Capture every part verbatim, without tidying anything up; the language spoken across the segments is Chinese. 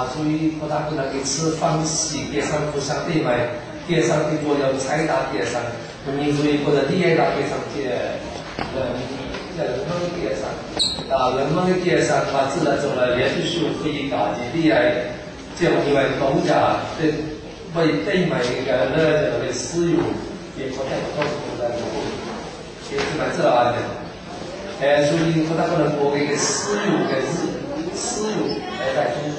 啊，所以和他跟那个吃方式，给上互相对卖，给上的多要财大给上，民族或者利益大给上给人人们给上，啊，人们的给上，他自然走了，也是需要可以搞的利益，这样因为东家对为对卖一个那这个私有，也不太靠谱的，也是蛮自然的。哎，所以和他可能播一个私有的日。私有来带中，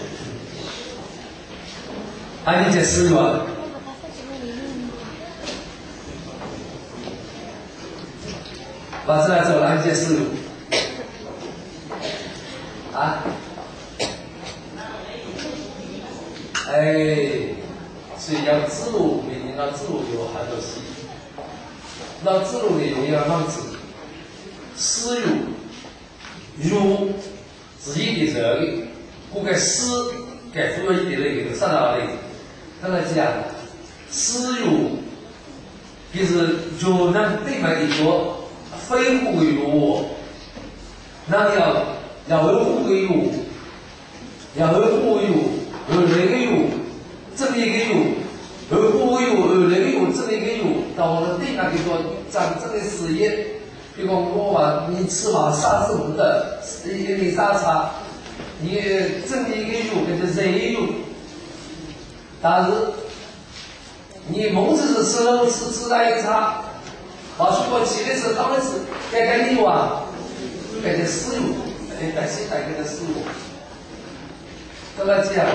还理解私有啊？把这来走了，理解私有啊？哎，所以要自路，每年到自路有很多事，到自路的有要让子私有有。自己的人，不该私该做一点的一个啥道理？他来讲，私有就是就能对外的说，非互为有，那要要有互为有，要有互为有，有那个有，这么一个有，有互为有，有那个有，这么一个有，到我们对外的说，真正的事业。比如我话你吃嘛啥是不的，一个没啥差，你真的一个有跟着人有，但是你梦子是吃了吃吃了一差，把出国去的时候当然是该该有啊，该该私有，该该谁该该私有，跟他讲，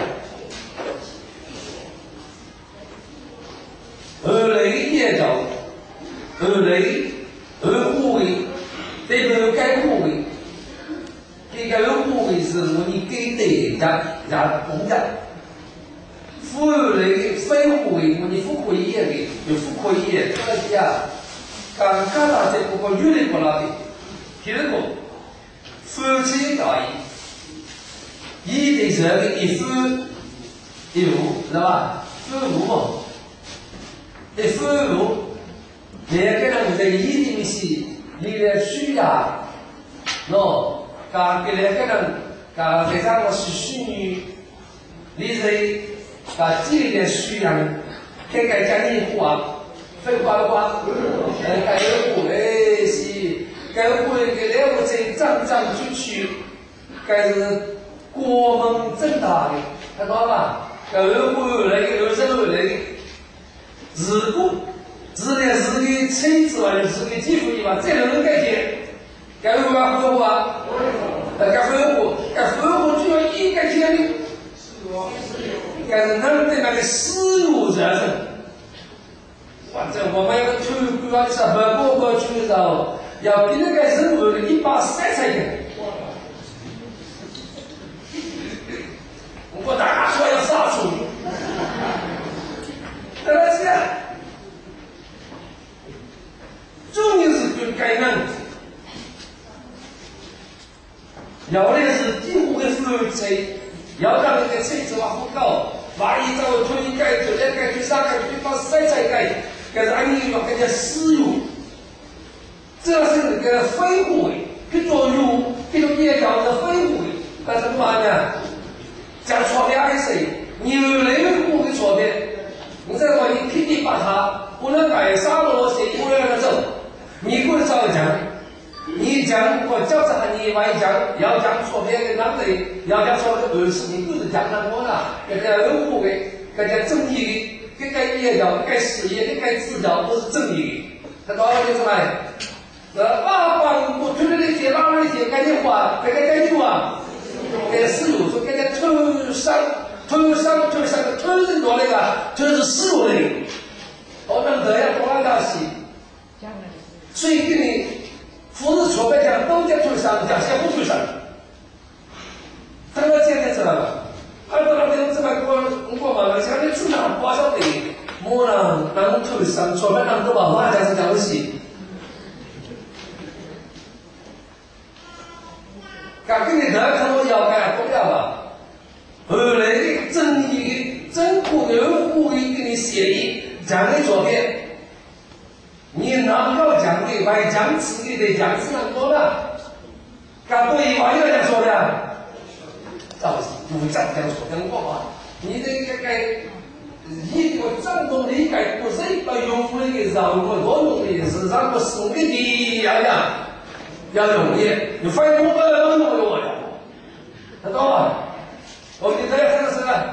二类也叫二类。而互为，对不对？该互为，这个而互为是我你给的家家公家，互为非互为我你不可以的，就不可以的。这个家，刚刚大这不过越来不拉的，第二个，夫妻大义，一对这个一夫一夫，知道吧？夫妇嘛，一夫妇。两个人在一定是你的需要，喏，噶给两个人，噶非常我是需女，你在噶这里的需要，开开讲你话，废话的话，呃，该有户哎是，该有户给两个在张张出去，该是国门正大的，看到吧？该有户来个有什么来的，如果。是的，是个妻子啊，是个继父的嘛，这能改天，该有吗？合伙啊，呃，该合伙，该合伙就要一改天的，该是能对那个私有责任。反正我们要推广的是合伙过去的时候，要给那个任务的一把塞才行。我大说要杀出，对不起。重要是就该能，要的是第五个夫妻，要让那个妻子往后搞，万一找推改就两改就三改就把三再改，该是按你要更加私有，这是那个非互为，跟做有，这种也叫做非互为，但是嘛呢，讲错别还是你有那个互为错别，你再说你肯定把它不能改杀了谁不让他走。你给我找讲，你讲我教着你万一讲，要讲错别的男的，要讲错的二十，你不是讲那我啦，这个有互为，这个正义的，这个也叫该事业，这个治疗都是正义的，他搞了就是嘛，呃，爸爸我推了那些，拉了那些，赶紧花，这个该有啊，这私有说这个头上头上头上头人多那个，头是私有的，我们这样多大事。所以给你不是错别讲都在头上，讲些不头上，当然现在知道了。二个那边这边我我嘛，现在经常多少的，我呢，当头上错别人都把话讲是讲不起。刚给你得看我要干不了吧？后来的正义真苦有故意给你协议，讲的左边。你哪要讲的外讲词的得讲词很多的，干对话要讲说的，造不儒家讲说讲过嘛，你这个该一个正统理解不是一个用户的让我多容易是让我送给你呀呀，要容易，你发现我本来能弄我的，知道吗？我给大家看的是呢，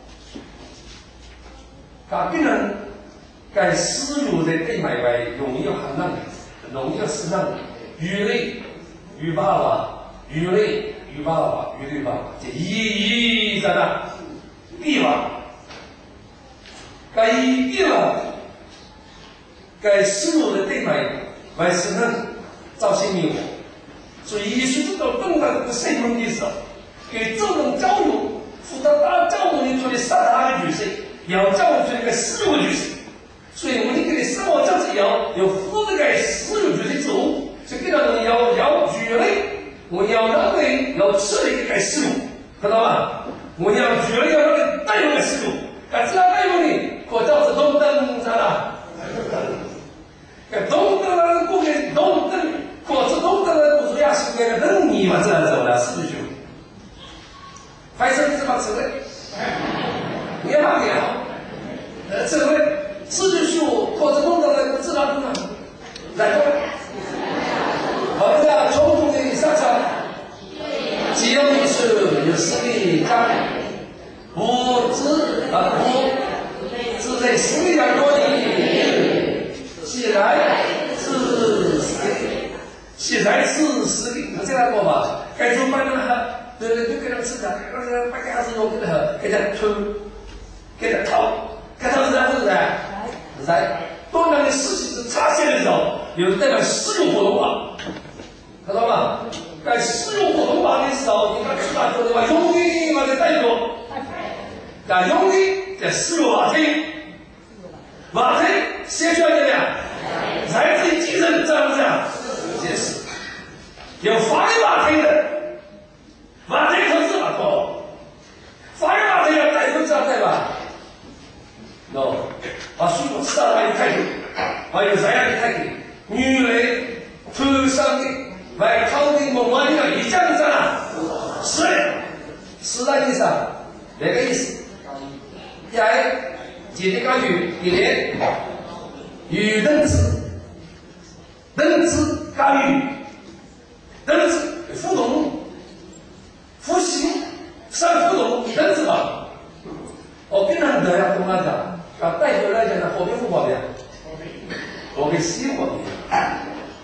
甲别人该私有的对买卖容易很难，容易市场鱼类、鱼爸爸、鱼类、鱼爸爸、鱼类爸爸，这一一在那地方，该一地方，该私有的对买卖市场造成迷惑，所以艺术这个动荡这个社会的时候，给这种教育负责大教育里头的三大的角色。要教育出一个私有角色，所以我们给你生活价值要要负这个私有角色做，所以给他们要要聚类，我要认为要吃的一个私有，看到吗？我要聚类要让你带入个私有，但是要带入你，可叫是东登啥啦？个东登那个过去东登，可是东登那个不是要是那个能力嘛？这样走了四十九，还是这么吃的？也蛮也好，呃，这回四十九或者弄到了自然工厂，然后，好的，传统的商场，只要你是有实力干，不自啊不自在实力上多的，起来是实力，起来是实力，你这样过吧？该做班的哈，对对对，给他们吃的，而且把家子用给他给他抽。给他掏，给他是啥子噻？噻，当然的事情是差线的时候，有代表私有活动化，看到吗？在私有活动化的时候，你看出来说的话，用力嘛在带入，啊，用力在私有话题，话题写出来的呀，来自于精神，这样不这样？这是有法律话题的，话题可是法托，法律话题要带入这样对吧？喏，把水果吃到哪里态度，还有这样的态度，女人头上的外靠的梦幻的一讲的啥？是，是那意思啊，那个意思。一，今天讲语，一年，语认知，认知讲语，认知互动，复习，三互动，认知吧。我跟人的呀，跟他讲。啊，带回来讲呢，火并不方便，我给西方便。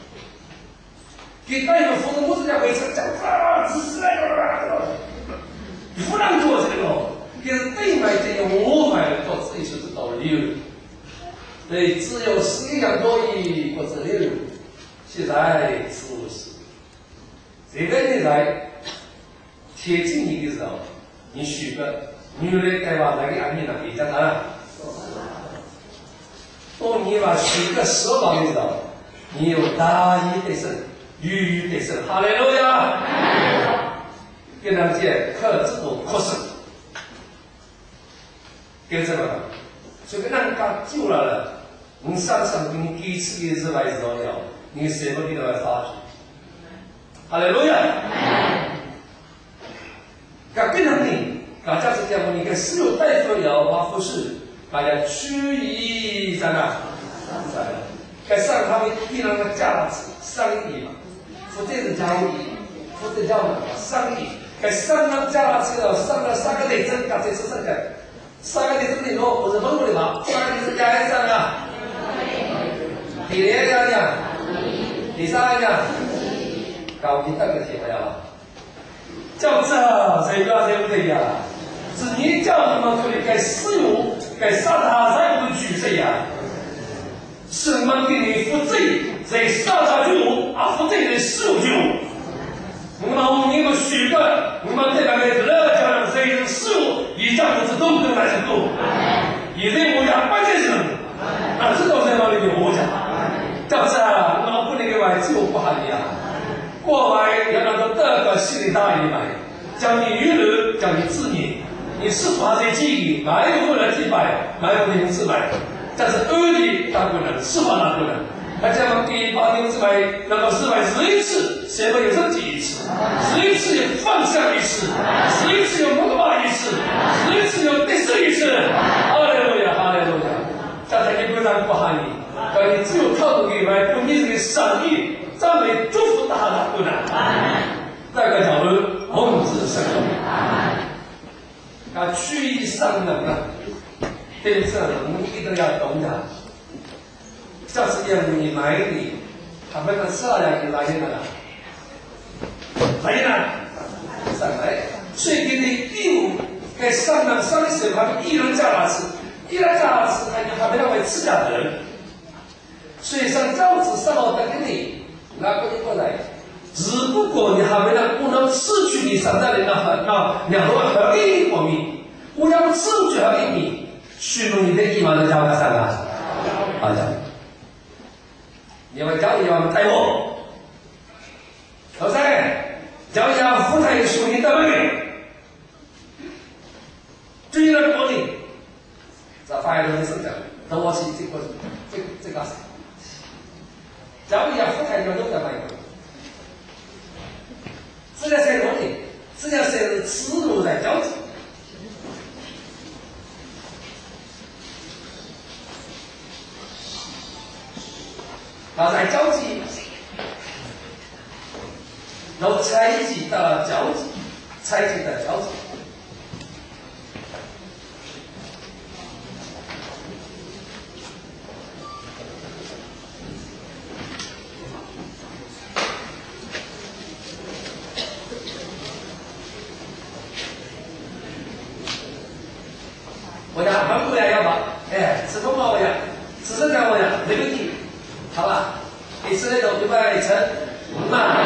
给带回福州，我是讲为啥讲啊，只是那个，不让做这个，给对买这个我买做自己是知道理，对，只有十样多一不知六，现在是不是？这个你在贴近你的时候，你许个女的该把那个安妮呢，给讲啥？当你把许个奢望的时候，你有大义得胜，语语得胜，哈利路亚！跟他讲，克制度克胜，跟什么？所以跟人讲久了了，你上上给你几次的是来知道了，你什么地方来发展？哈利路亚！讲跟人呢，讲价值讲你跟私有代表了，把服饰。大家趋于在哪？在该上他们地上的价值商议嘛，负责是交易，负责叫嘛商议。该上上价值了，上了三个内政，刚才是这个三个内政里头不是分过的嘛？三个内政加一上啊，第二个呀，第三个，搞第二个题目呀，叫这谁个谁不对呀？是你叫你们出来该私有。该杀他才不举谁呀？神们给你负责，在杀他就啊负责的私有就。那么你们许个，你们这两个热叫人谁人私有，一家不是都跟来是都。以前我家关键是，啊知道在哪里的我家，叫是啊，那么不能给外就不好的呀。过来要让他得个心理大一买，叫你娱乐，叫你自勉。你是否还在记忆？哪有不能击败？哪有不能自败？但是恶力当不能，是否当不能？那这样第八天之外，那么是外十一次，谁会有这几次？十一次有放下一次，十一次有摩巴是？好嘞，路亚，好嘞，路亚。刚才你不让过哈你，可你只有靠着你们用你这个善意赞美祝福大家，不难。那个叫做蒙子圣人。啊，趋于上能啊，对这能一定要懂的。就是要你买你，他们的色呀就来了，来了，上来，所以给你六给上能上的时候，他们一人加拉吃，一人加拉吃，他就他们认为吃家的人，所以上教子上到等给你，拿过你过来，只不过你还没能不能失去你上在的那那两个合一方面，我要失去合一米，虚荣你的地方的教他上啊，好的。因为教育要带我，老三，教育要富态属于的问题，最了国力，这发言的是讲，等我去这个这这个，教育要富态要有的问题，这个是国力，这个是思路在交集。那在交集，然后采集到交集，采集到交集。我讲韩国人要吧，哎，吃东方我讲，吃生姜我讲，没问题。好吧，第四类种就把它成慢。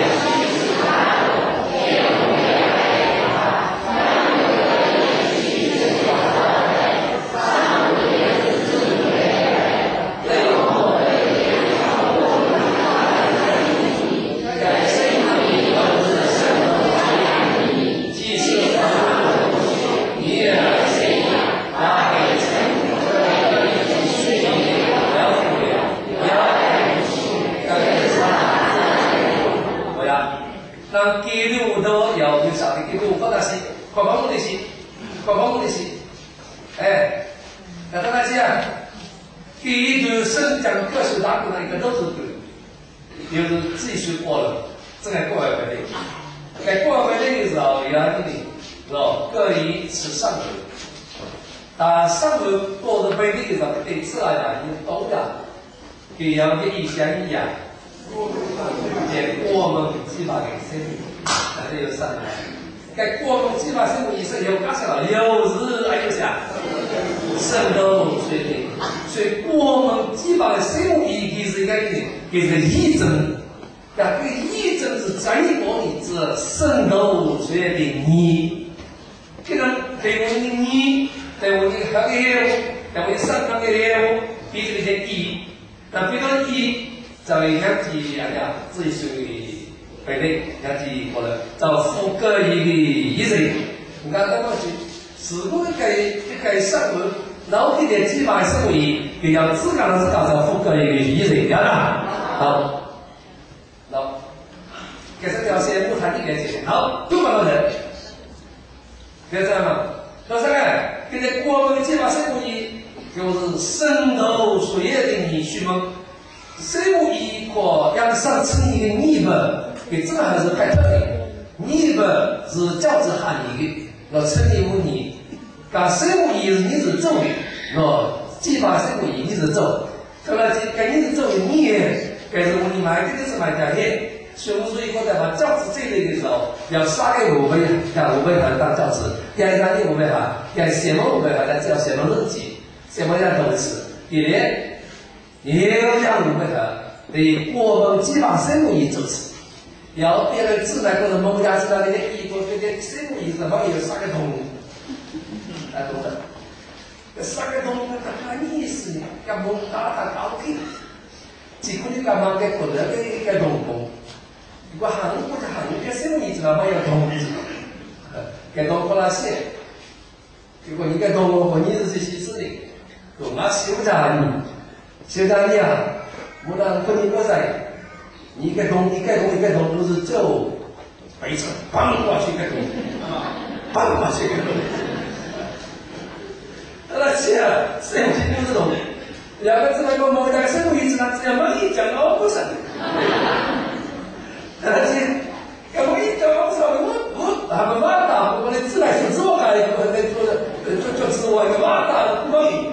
那给六都要有啥的？给六放那些，快放那些，快放那些，哎，那当然是啊，给一段生讲各式打工那一个都是对，就是自己学过了，正在过来本领，在过来本领的时候，要你的，是吧？各以吃上头，但上头过的本领的时候，对自然讲你懂的，给要给以前一样。在国门基本的生活，那就有上来。在国门基本生活意识有干啥了？有日还有啥？生都水平，所以国门基本的生活意义是一个给是义政，但这个义政是专业管理之生都水平你，这个对我们你，对我们这个行业，对我们上岗的业务，比这个些低，但比较低。在两级两家自己属于本地两级可能找副个一个医生，你看刚刚去，如果给给上门老一点基本生活仪，比较自然的是搞成副个一个医生，对吧？好，好，给这条线不谈一点钱，好，六百多人，别这样嘛。第三个，给这国门基本生活仪就是渗透水液的你去吗？生物医或要上称一个逆本，给这个还是太特别。逆本是教子含义的，要称义无你。但生物医是你是咒的，喏，既把生物医你是咒，后来跟你是咒的你，该是我你买这个是买家业。所以我说以后在把教子这类的时候，要杀给五倍，要五倍才当教子，要让你五倍哈，要什么五倍哈，但只要什么日记，什么样都吃，第二。也要讲我们的对国门基本生物仪支持，要别人自然或者某家知道那些医国这些生物仪是方有三个通，啊懂的，这三个通它啥意思呢？要蒙打打搞定，结果你干嘛给国人给给通工？如果韩国的韩国的生物仪知道没有通，给通过那些，如果你给通过，你是这些事的，懂那修家你。现在你啊，我让跟你我在，你一个洞，一个洞，一个洞都是走北侧，搬过去一个洞，搬过去一个洞。 啊，是有些就是这种，两个字那个某在生活一直呢，只要没一讲哦不是，而且要没一讲我操我我他们马大，我的自来水自我干的，我在做的就就自我一个马大的不容易，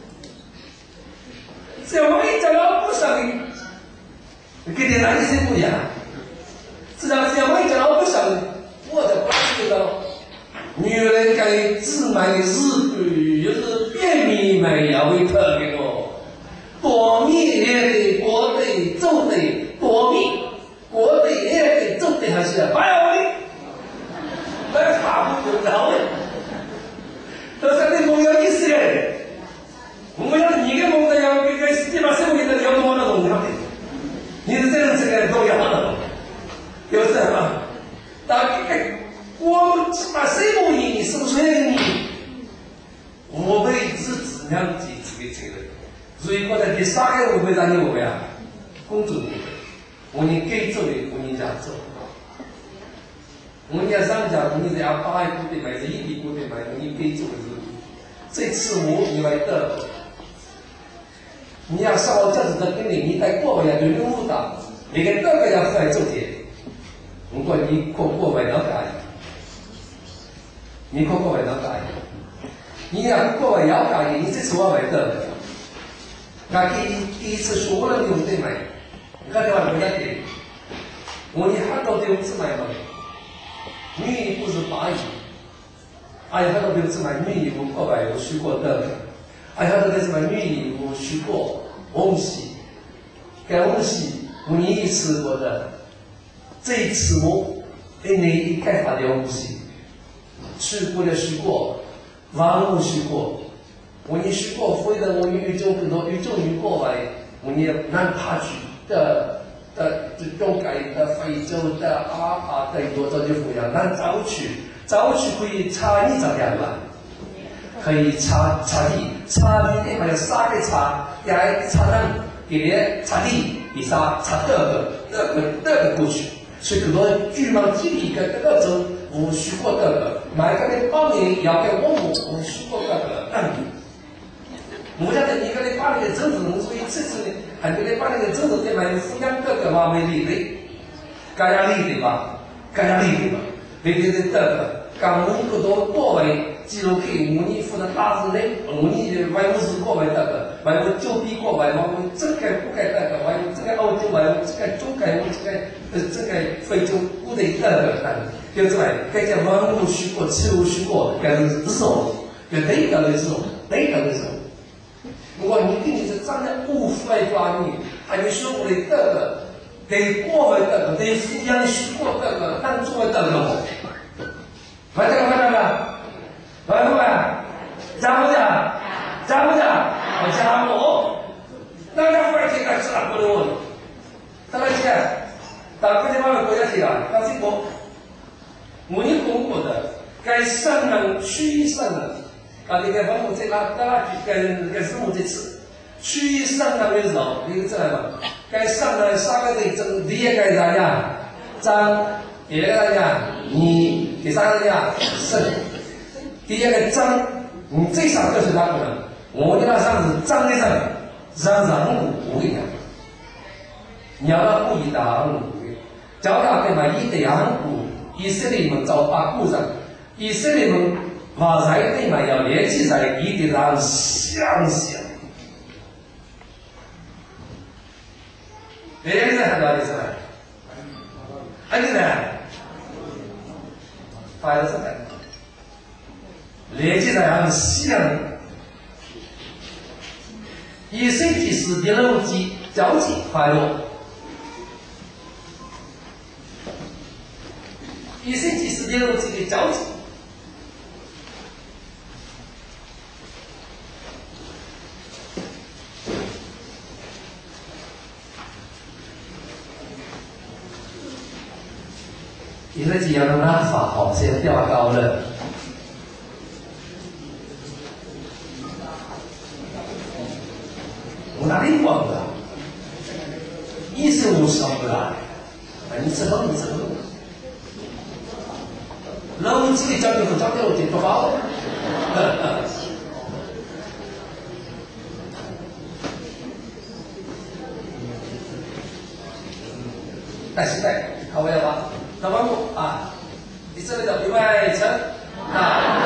只要没一讲哦不上的，给点哪一些不一样？只要只要没一讲哦不上的，我在关注到。女人该自买的日本就是便秘买药为特别哦，多米也得国得走得多米，国得也得走得还是白药的，那差不多了的。这是对梦有意思的，我们要你跟梦的要跟跟地方生活的要多那种的，你是这样这个都要的，有什么？大概。我们把谁不赢，你是不是你？我们是质量级这个这个，所以我在第三个我会让你我呀，工作部分，我们该做的我们家做，我们家上家我们是要八一股的买，是一笔股的买，我们该做的是，这次我你来得，你要上我这子的跟你，你在过不了就任务的，你跟这个要出来做的，如果你过过不了的。你过过来能改，你要过来要改，你这次我买的，那第第一次说我能用对买，你看这话不要紧，我你很多丢子买嘛，女衣不是八亿，哎很多丢子买女衣服过来我学过的，哎很多丢子买女衣服学过翁西，该翁西我你一次过的，这一次我给你一开发的翁西。去过的去过，万物去过，我你去过，非得我宇宙很多宇宙去过来，我你南爬去的的这种改的非洲的阿啊的多少就不一样，南早去早去可以查一张样吧，可以查查地查地的还有三个查，也查南给的查地，第三查这个这个这个过去，所以很多巨蟒基地跟这个州。我学过这个，买个的帮你要给我我我学过这个，嗯，我家的一个的把那个政治，所以这次呢，很多的把那个政治的买抚养这个嘛为例的，该压力的吧，该压力的吧，为例的这个，刚我们很多国外记录给我们负责大事的，我们外务是国外这个，外务就比国外嘛，我们这个不该这个，外务这个欧洲外务这个中该我这个呃这个非洲不得这个的。就出来，该讲万物虚过，事物虚过，该是日手，就哪个的时候，哪个的时候。如果你跟你是站在无父来抓你，还有学过的这个，对过为这个，对抚养虚过这个，当做这个，买这个买这个，买不买？加不加？加不加？我加我，那家伙现在是哪个的我？当然去，打国际贸易国家去了，到中国。我们中国的该上能区域上能，啊，那个我们在那那跟跟是我这次区域上能的时候，你知道吗？该上能三个人争，第一个是啥呀？张，第二个呀，你，第三个呀，胜。第一个张，你最少就是哪个呢？我的那上是张的上，让让我我跟你讲，你要让不一档，叫他对吧？一对阳股。以色列们遭把故障，以色列们把在内嘛要联系在一定上想想。别人在很多意思呢，还有呢，发的是的，联系在上想。以身体实地逻辑交际快乐。以身体实践的这个交集，你这几样的办法好像调高了。我哪里忘了？一十五十不来，你知道你知道。那我们自己交流和交流就不好， 啊，你这个叫另外一层啊。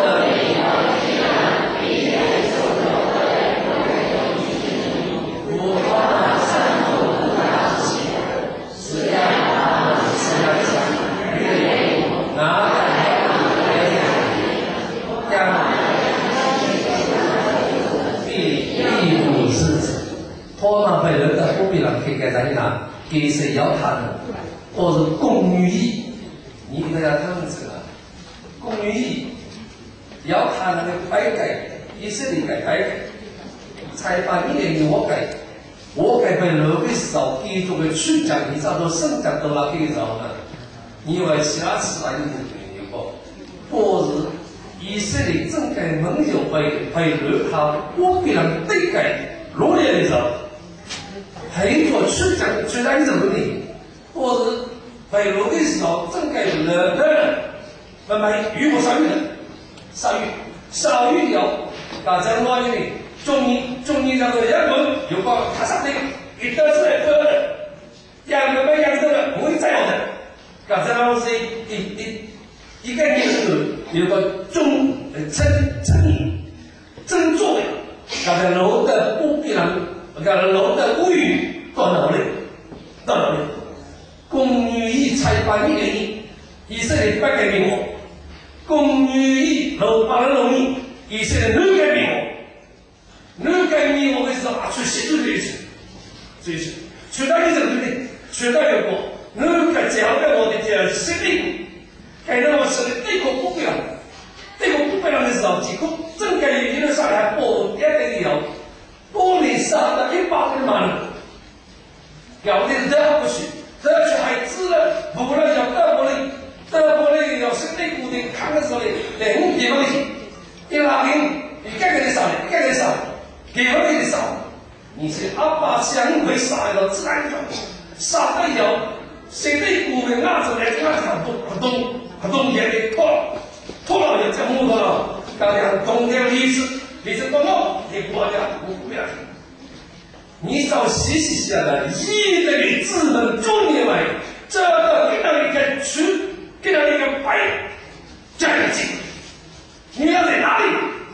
托那被人的不必让可以给咱拿，给谁要谈的，都是公于义。你给大家看这个，公于义，要谈那个改改，以色列改改改，才把你的我改，我改被人的时候，给这个出讲，你找到生讲到哪给着呢？你以为其他其他有没有？或是以色列整个盟友被被人他不必让对改罗列的时候。很多出讲出讲什么的，或是北路的时候，正该人人慢慢与我相遇的，相遇相遇了，大家话的，中医中医叫做阳门，有个他啥的，一得出来得的，阳门没阳的不会再有的，大家话是一一一个年头有个中称称称作的，大家楼的不必然。个楼的物语到哪里？到哪里？公寓一才把一个亿，以色列不改变我；公寓一楼把人容易，以色列能改变我。能改变我的时候，啊，出西出这一次，这一次，出到你这里的，出到有个能改这样的我的叫设定，改到我是这个不标，这个不标的时候，结果整个一路上来波一个有。玻璃上的一百个马路，有的热不去，热去还知了，不了要得玻璃，得玻璃要是对固定看的时候呢，两五地方去，一拉平，一个个的上，一个个的上，地方的上，你是阿爸相会杀了自然就，杀得有，谁对固定拿出来看看不不动不动也得拖，拖了就讲木头了，刚讲冬天例子。你这不弄，你国家不不要听。你找细细下来，一个的智能中年来，这个给到一个区，给到一个白，这样的劲。你要在哪里？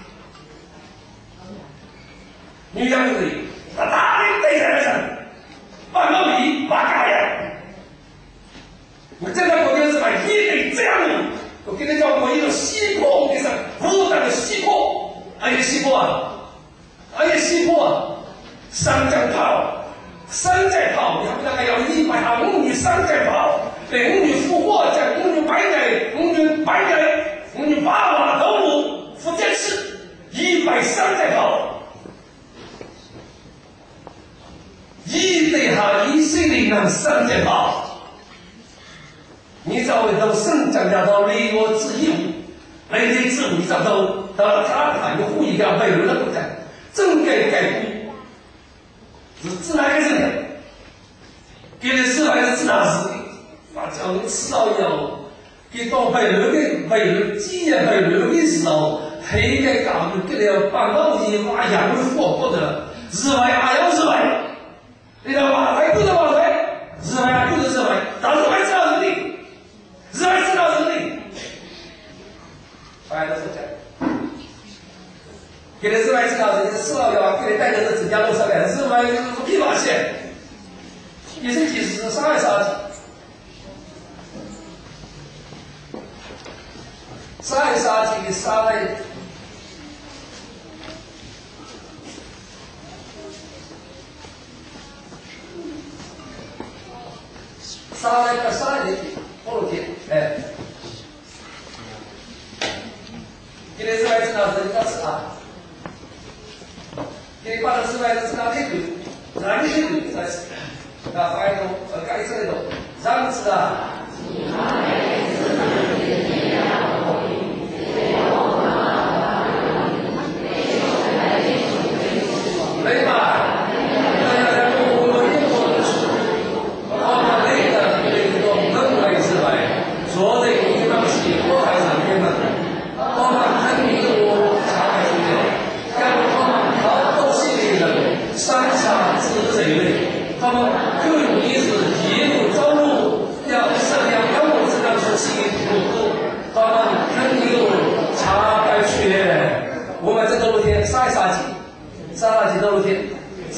你要在哪里？在哪里对在上？把老李把干呀！我这个国家是把一对这样的，我跟你讲过一个西坡，给上不断的西坡。还有西坡啊，还有西坡啊，三江炮，三寨炮，你看不还要一百二五女三寨炮，对五女复活，在五女白奶，五女白奶，五女八瓦头目，福建市一百三寨炮，一对哈一岁的那三寨炮，你找回头省江家到雷我之义务。雷雷之物上头，到了他他有护一个被人的不在，正该改故，是自然个人的，给的是还是自然是的，把讲吃到药，给到被人的被人既然被人的时候，黑个讲给了半道一把羊肉火锅的，日外还要日外，你知道吧？还不是往来，日外还不是日外，但是还知道人的，日外知道人的。大家都是这样，给的是外知道人家四老幺，给你带着是自家路上来，是外不批发线，也是几十杀来杀去，杀来杀去，杀来，杀来个杀来的，不如天，哎。给你是外知道人家是啊，给你把它是外知道那个，哪里那个才是，啊，还有呃，该这个，让知道。明白。大家在中国英国的时候，我们那个那个门外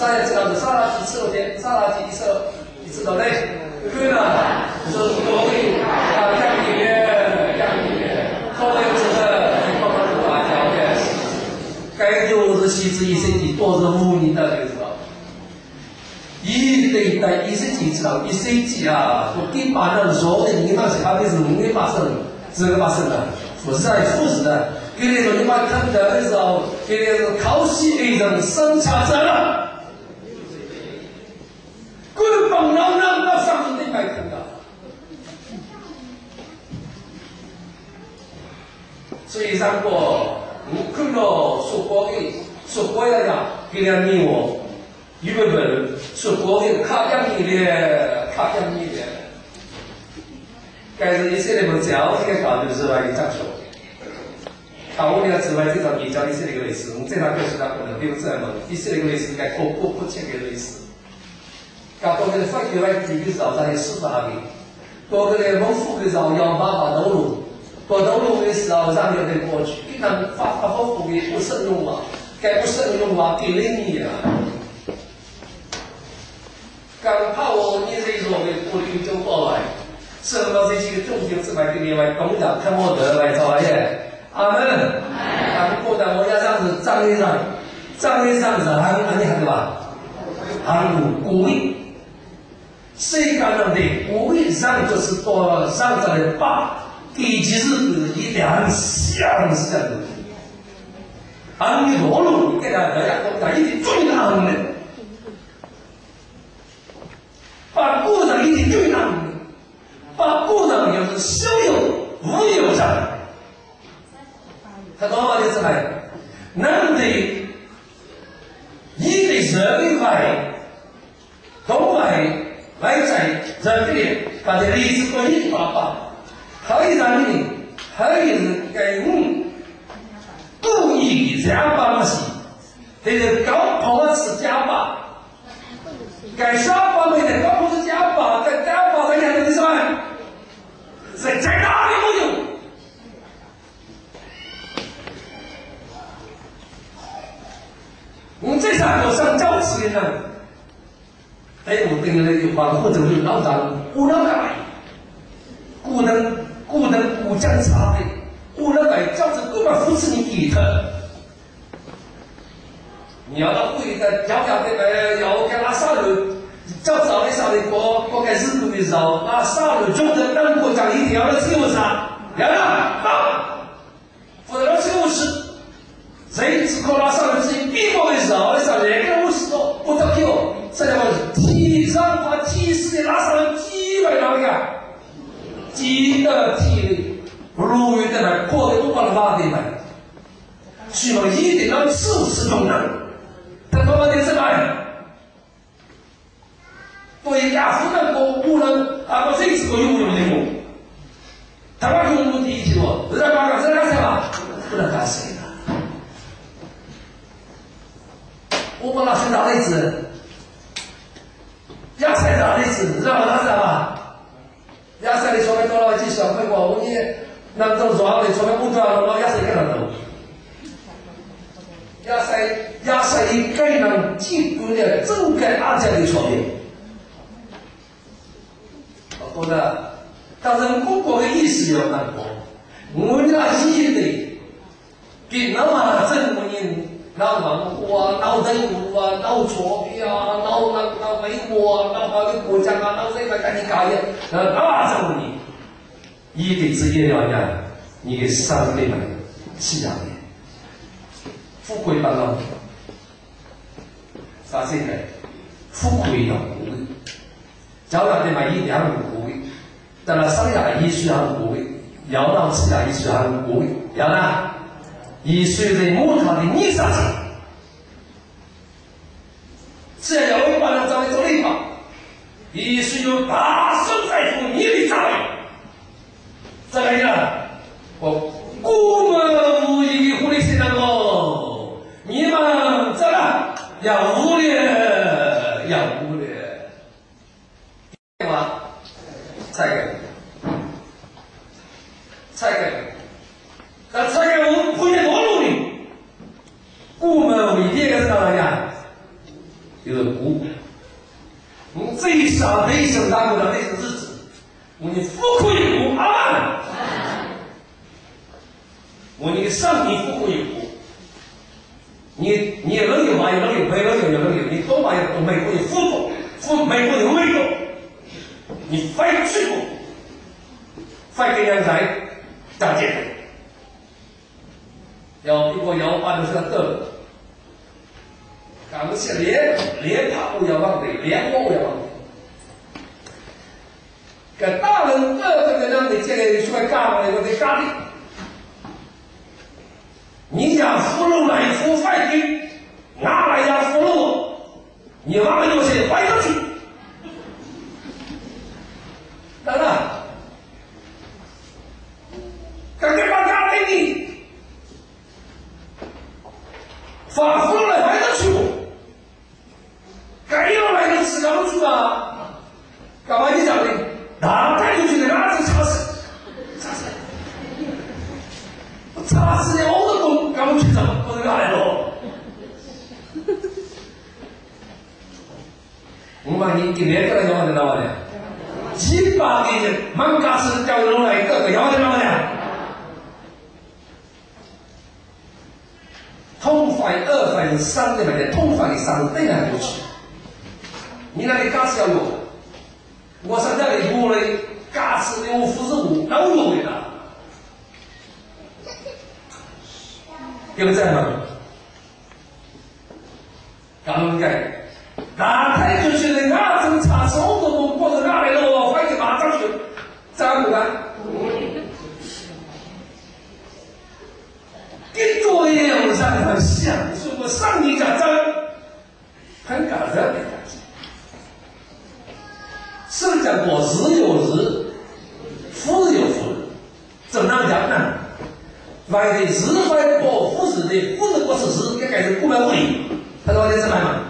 啥也知道的，啥垃圾吃了点，啥垃圾一吃一知道嘞，对了，是国会啊，养里面养里面，后来就是帮忙做辣椒的，该就是其实一身体多是母女的，就是说，一对在一身体知道，一身体啊，我给把人说的，你那是他的是五发生，这个发生的，不是在复试的。给你说，你把看到的时候，给你说靠西的人生产者了，根本让人到上面的白看到。所以上过，你看到说过的，说过的呀，给你问我，有没有说过的卡样你的，卡样你的，该是一些人们教这个搞的是吧？你这样说。他我们要之外，这场比较以色列的历史，我们这场就是他可能丢在嘛，以色列的历史该过过不切的历史。搞到这个发起来自己手上的司法的，到这个蒙古的时候要把把道路，把道路的时候让有人过去，给他们发发发福的不慎用嘛，该不慎用嘛，给了你啊。刚怕我你这说的过去就过来，升到这些个重点之外，给你来东家看我得来找耶。阿门，阿们过的我要这样子站一站，站一站子，还还你看对吧？还有国位，谁干了的国位上就是多上着的把，第几日一两项项的，俺你裸露给他大家讲讲一点最难的，把故人一点最难的，把故人就是修有无有上。他多少的是来，能得一的人来，都来来在人里把这历史关系把把，还有让你，还有给我故意假把东西，这个搞跑是假把，该啥方面的搞不是假把，该假把在哪里是吧？在在哪里没有？我们这三个上教室的呢，哎，我跟那个往或者是老长古老改，古能古能古江差的，古老改教子根本扶持你给他。你要到会的教教这个要跟他上楼，教早的上的过过个日子的时候，那上楼中的当国长一定要去我啥，要了好，或者去我是。谁只靠那上面自己逼过的时候，那上两个五十多不得票，这叫体上把体式的拉上来挤来那个，挤的体力，如鱼的来破的不把它拉的来，希望一定要四十种人，他多么的什么？对亚夫的国无人啊，我这次都有用的我，他把用户第一句话，人家把个人家什么？不能干谁？我把那些大例子，亚菜大例子，让我拿着吧。亚菜的说明多了几小块过，我你那种说的说明不多，我亚菜给他弄。亚菜亚菜一概能基本的整个阿家的说明。好的，但是中国的意思要难过，我那意的，给那么这么人。闹芒果啊，闹内幕啊，闹错别啊，闹闹闹美国啊，闹哪个国家啊，闹这个赶紧搞的，呃，那怎么你？一定直接要让你给三倍买七两年，富贵办了，啥子呢？富贵要贵，交了得买一两五贵，但是三两一岁还贵，要到七两一岁还贵，要呢？一岁的木头的泥沙子，这要我把它找来做立法，一岁有大手在做你的岗位，再来呢，我古门无一的狐狸先生哦，你们这了要无了，要无了，对吗？再一个，再一个。那这个我不也多努力，我们为这个是哪样？就是上内生当中的那个日子，我你富贵无阿，我你上你富贵无，你你能有吗？也能有，没能有也能有，你多嘛也都美国有富足，富美国有美国，你非去过，非给人才长见。要比我要把这个得，咱们是连连他不要忘的，连我不要忘的。个大人二个人让你进来出来干嘛？我得干的。你想俘虏来俘犯军，拿来要俘虏我，你忘了有些坏东西。当然，赶紧把家给你。法夫来还得去过，该要来的是要去啊！干嘛你讲的？哪带出去的哪子查死？查死！我查死的我都懂，干嘛去找？我这个来了。我把你今年这个要的哪么的？几百个人，满家是叫人来个个要的哪么的？通反二反三的来的，通反三对来过去。你那里假使要有，我上这里屋里假使有五十五都有的，对不对嘛？刚刚讲，哪台就是那哪种查手都不过是哪来了，我反正马上去，咋不干？跟作业我上很像，说我上你讲真，很感人的感觉。是讲我日有日，夫有夫，怎样讲呢？外的日外过夫日的，夫日过是日，应该是不能为，他说的是什么？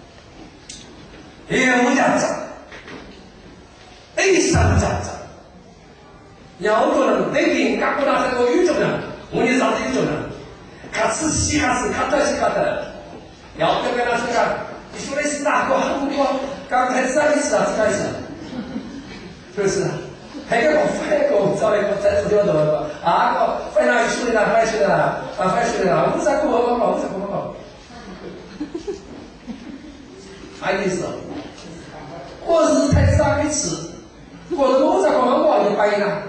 也有讲讲，A三讲讲，要做人那边干不到这个宇宙人，我也找宇宙人。卡斯西卡斯卡特西卡特，然后跟他说讲，你说的是哪个韩国？刚开始啥意思啊？开始，是不是？还给我翻过，找一个在做调度啊，个翻哪去的啦？翻去的啦？啊，翻去的啦？我咋过我搞？我咋过我搞？啥意思？我是太傻的吃，我是我咋过我搞就白了。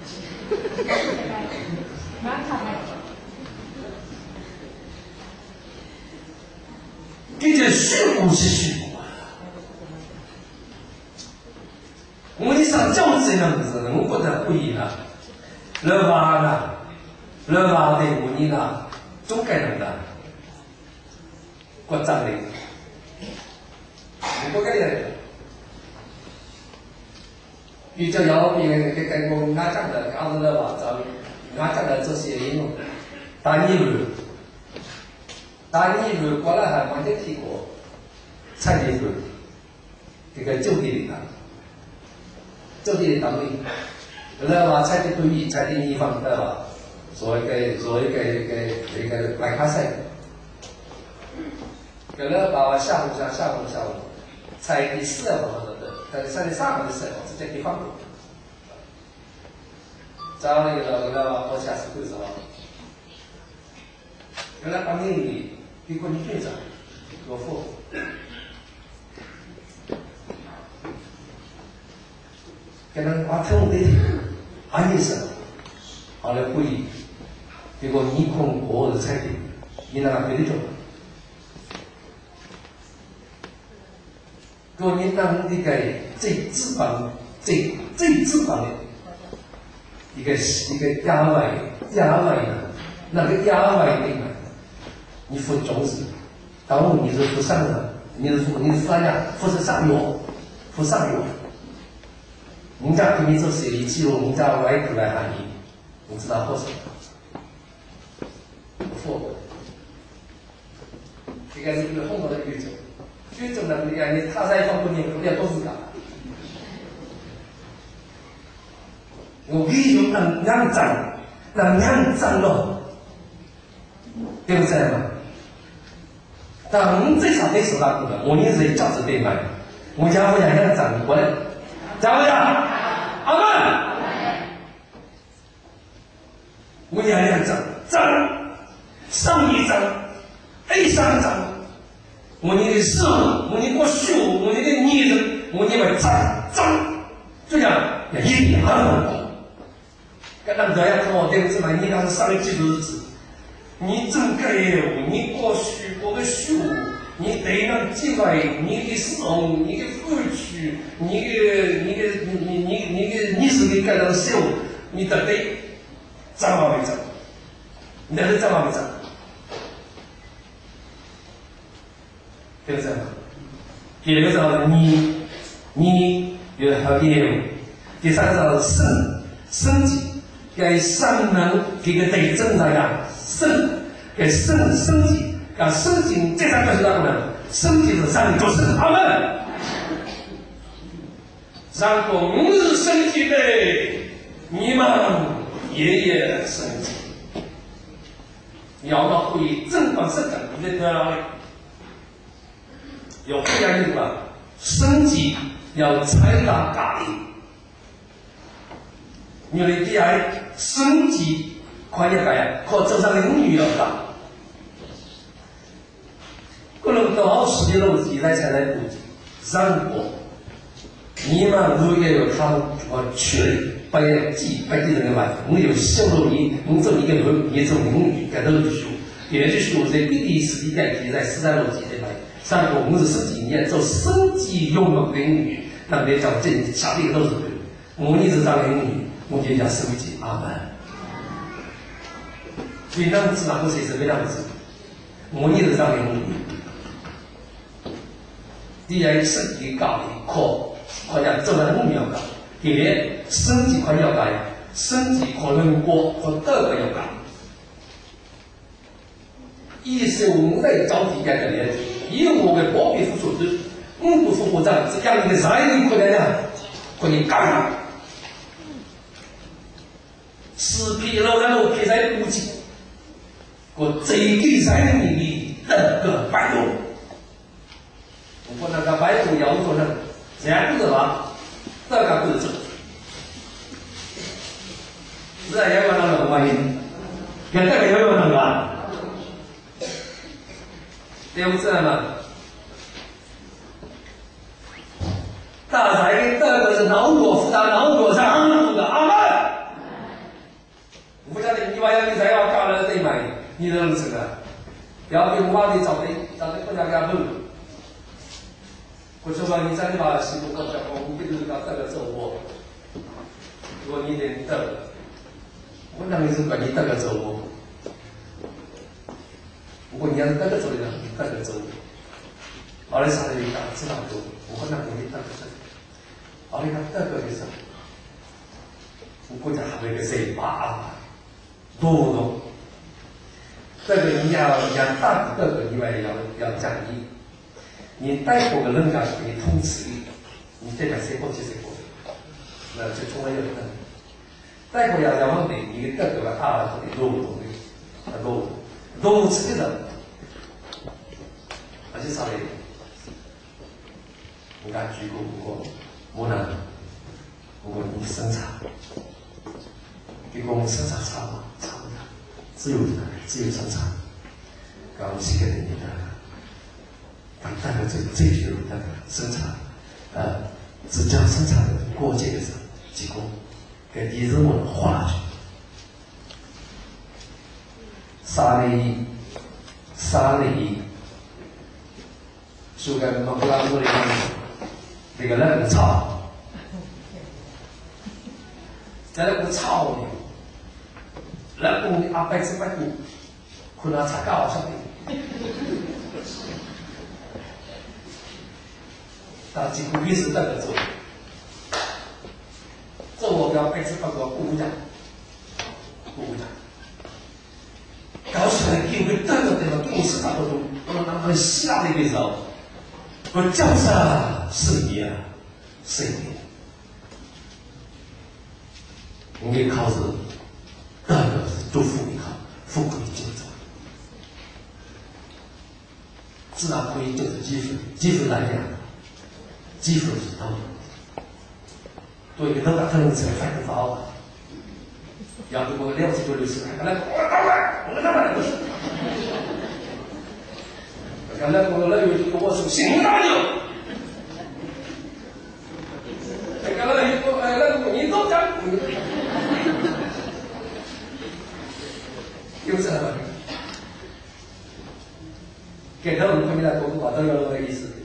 这叫虚骨是虚骨啊！我一上教这样子，我觉得不一样。老爸呢，老爸的五年呢，总该能的，国长的，我该的。比较要比那个跟我俺讲的，刚才老爸找俺讲的这些应用，打你们。但你如果呢还没得提过菜地路这个就地里的就地里当地知道吧？菜地对比菜地地方知道吧？做一个做一个一个一个白卡菜知道吧？下午下下午下午菜地四号的的但是菜地三号的四号是这地方找那个知道吧？我下次会说原来当地里比过你队长多富，给他把听的安意思，好来会议，结果你控我的菜品，你那个没得做，给我你那个最资本、最最资本的一个一个压外压外的，那个压外的。你服种子，当然你是服上的，你是服你是啥呀？服是上游，服上游。人家给你做协议记录，人家外头来喊你，你知道或什么？服，这个是一个很好的宇宙，宇宙呢，你看你他在方面不要都是干。我给你能两张，能两张咯，对不对嘛？但我们最少得手当的，我们是价值被卖， 我家不想要长过来，长不长？阿门。我家要长长，上一长，A上长。我你的事，我你过修，我你的女人，我你们长长，就像要一样的。跟他们这样看我对子嘛，你刚上一季日子，你真该有，你过修过个修。你对那机会，你的使用，你的付出，你的你的你你你的你是的该到手，你得对，涨了没涨？你得涨了没涨？对不对？第二个是你你有好业务，第三个是升升级，给上能给个对正常样升给升升级。要升级，这三个是哪个呢？升级是上就是他们，让公日升级的，你们也也升级。要到会正方生长，你在哪里？有不一样的吧？升级要采纳咖喱，因为第二升级快点改，和走上领域要大。可能到十几楼级来才来补给，让我你们如果有他我去把几百的人来，我有小楼你，我做一个楼，你做领域该都是修，也就是说在第一时间改在十三楼级的来，上个我是十几年做升级用的领域，那边叫这下的都是对，我一直在领域，我就叫升级阿门。所以那么子哪个谁是这样子？我一直在领域。第二升级高的可好像做了目标高，第二升级快要高，升级可能过和德国要高。一是我在招体改的年纪，以我为保庇副所知，五不复活站这样的三人可能呢，可以干。四批老人路批在补给，我这个三人的德个白龙。我那个白虎摇头呢，这样不是吧？这个不是，这也有那个关系，跟这个也有那个，对不对嘛？大财这个是脑果负担脑果上的阿门。我晓得你把要你才要干了对吗？你认识的，要给我的找的找的国家干部。我说吧，你在你把西部搞小工，你就是搞这个走我。如果你得得，我那里是管你这个走我。如果你要是这个走的人，你这个走。后来啥的一打知道走，我那里这个走。后来他这个的时候，我国家还有一个谁把多动。这个你要要大这个以外要要奖励。你带过个人家给你通知你，你这边谁过去谁过去，那就从来有的。带过要要问你，你带过个啊，这里漏洞的，啊漏漏吃的人，而且啥嘞？我敢举过不过，我呢，我问你生产，结果我们生产差吗？差不多，只有只有生产，搞几个人的。大概这这些那个生产，呃，只讲生产的过节的时候，结果给第一我们化学，沙粒沙粒，就跟我们古兰说的那个那个草，在那个草里，那个阿伯子伯姑，可能才搞上的。他几乎也是这个做，这我要开始把个鼓掌，鼓掌。搞起来有个这个地方公司大活动，我们那很下的一个时候，我叫啥是你啊，是你。我给考试，那个祝福你考，富贵就走。自然婚姻就是积分，积分来讲。 肌肤是痛，对个头打疼是反不好。要不我了解多律师，来，我打来，我打来，不是。刚才我那有一个我说行大牛，刚才有个哎那个你都讲，有啥嘛？给他们看起来多多都有那个意思。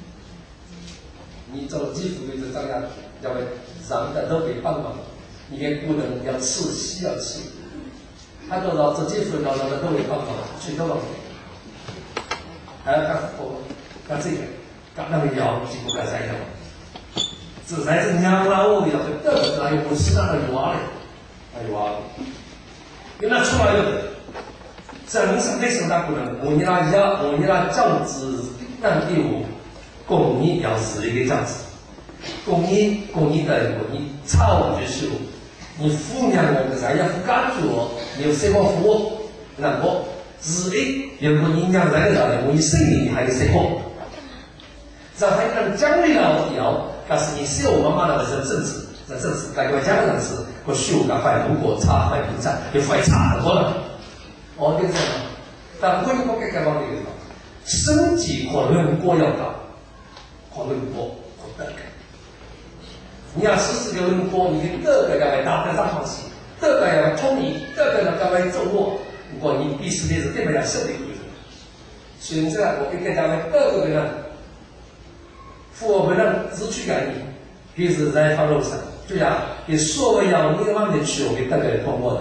你做基础位置这样，要为让的都给帮忙，你也不能要吃西要吃，他都让这基础要让的都给帮忙，谁都能。还要干活，干这个，干那个药，结果干啥样？这才是娘老我要这个是那有不是那个娃嘞，那有娃，因为那出来了，正常的生产不能，我你那药，我你那教子那第五，公益要是一个教子，公益公益的我你操就修，你父娘我个啥要不干做，你有什么福，那么。是的，有个营养在那里，我一生命还有什么？然后还能奖励了要，但是你是我妈妈那个是政治，这政治在国家上是我修个快通过差快不差，就快差多了。哦，对这样，但我们该干嘛的地方？升级可能过要高，可能过可得个。你要实施个轮廓，你的各个要打得上关系，各个要统一，各个要要掌握。如果你必须的是对不了胜利规则，所以这样我跟大家们各个人，符合人自取概念，就是在方路上，对呀，给所谓要你方面去，我给大家通过的。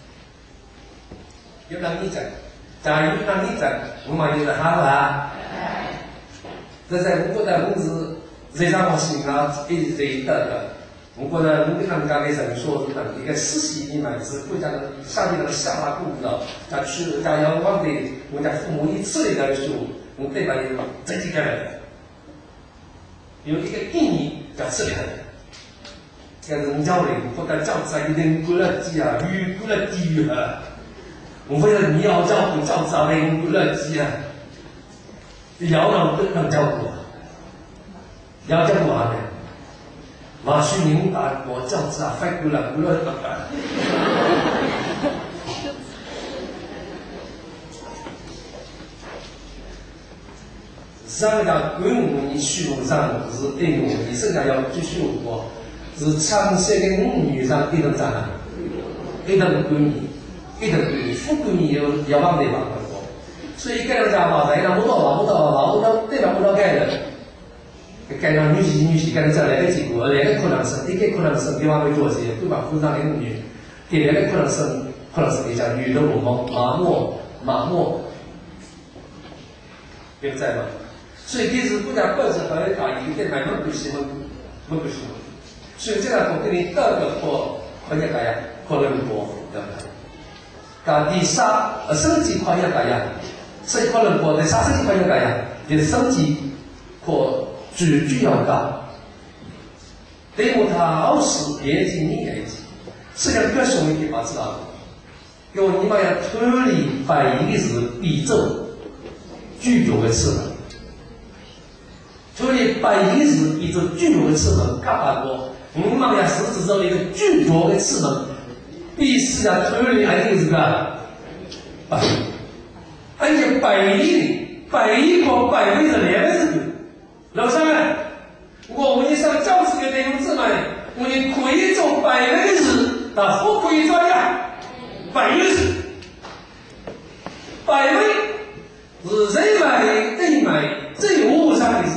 有让你讲，假如让你讲，我们就是好啊。这在我的公司，这上我心啊，一直在得的。我觉得我跟他们家为人说是等一个实习里面是国家的下面的下拉工的，他去家要往的，我家父母一次一个时候，我对吧有这几个人，有一个印尼叫这里的，像人教的，或者教材一点过了机啊，语过了地域啊，我为了你要教不教材的过了机啊，要让不能教过，要教不完的。马旭明把我教子啊，翻过来不乱了。上要规模你虚荣上是对我，你剩下要继续我，是长期的五女上一等站了，一等规模，一等规模，副规模要要往内往过，所以盖了家嘛，在那不到嘛，不到嘛，不到对吧？不到盖的。盖上女婿女婿，盖上两个结果，两个可能生，一个可能生，对方会做些，对吧？夫上两个女，第二个可能生，可能生一下女的我们麻木麻木，对不对嘛？所以这是国家本身和大一点买门不行，门不行。所以这样我给你二个科，可以干呀，可能多，对不对？干第三呃升级可以干呀，所以可能多第三升级可以干呀，就是升级可。最主要的，对我他老师业绩你业绩，实际上比较容易把知道，因为你们要脱离反应的是比重巨多的次能，脱离反应是比重巨多的次能，干嘛过？你们要实质上一个巨多的次能，必须要脱离还有这个百，而且百亿百亿和百倍是两个字。老三们，我问你上教师的内容字嘛？我你可以做百分之，但不可以做呀，百分之，百分是人买对买最无上的事。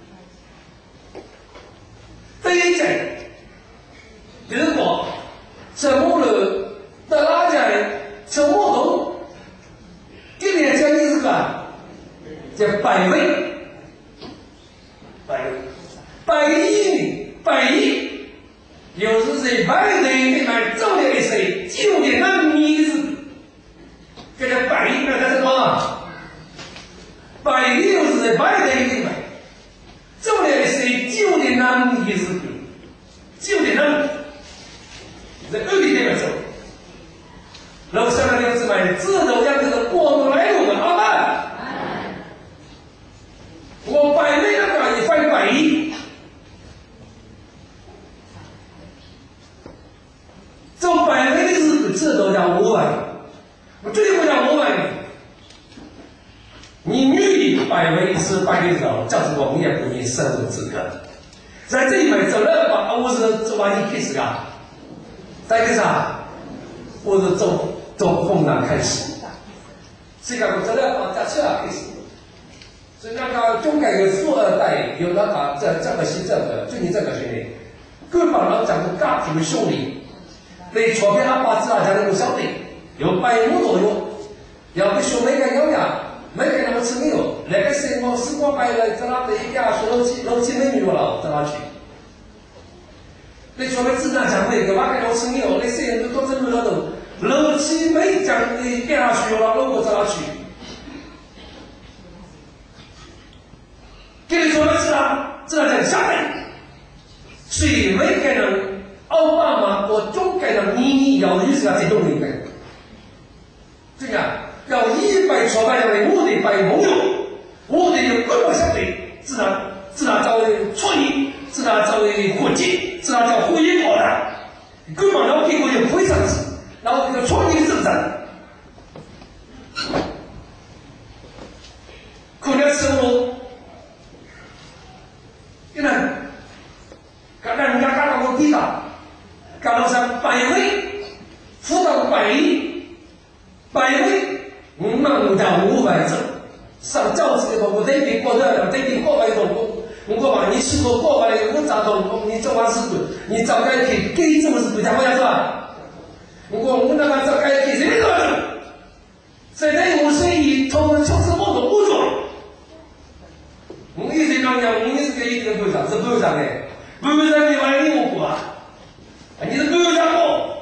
第一讲，如果什么了的拉讲什么懂，给你讲的是个叫百分。百百亿百亿，有时是百人的买重点的谁，九点那米是，这叫百亿，那是什么？百亿有时是百人的买，重点的谁，九点那米是，九点那米，这二里那边走，楼上那个是买自动样子的过度来路的，好吧？我百倍那个也翻百亿， 讲我问，我绝对不讲我问你。你女的百分之百的时候，这是我们也不念身份资格。在这一块走了吧，我是做完一开始啊，在干啥？我是从从红南开始，这个我走了吧，在车开始。所以那个中间有富二代，有那个这这个是这个，就你这个兄弟，根本上讲的家庭兄弟，对钞票阿爸子啊讲的不晓得，有百亩左右，要不兄妹个娘家。没给他们吃牛，那个时候时光白了，在那里家说楼梯楼梯美女了，在那去。那说明自然讲会，对吧？给我吃牛，那些人都都真了都，楼梯美讲的给他学了，路过在那去。给你说的是啊，自然讲下来，所以每个人奥巴马和中国人你你要的是要这种人的，对呀。要一百朝拜的我得拜朋友，我得有规模相对，自然自然作为创意，自然作为伙计，自然叫会议好的，规模要给我有非常子，然后这个创意的增长，可能生活，你看，刚才人家刚刚我提到，刚刚上百位，辅导百亿，百位。我们五条五百种，上教子的我这边过的，这边过百种，我我把你吃过过百的，我找到你做完事故，你早该给给这么是不讲话是吧？我我那个早该给谁做的？现在我生意从从事某种工作，我一直讲讲，我也是个一定不上，是不上的，不上你玩你我过啊，你是不上我，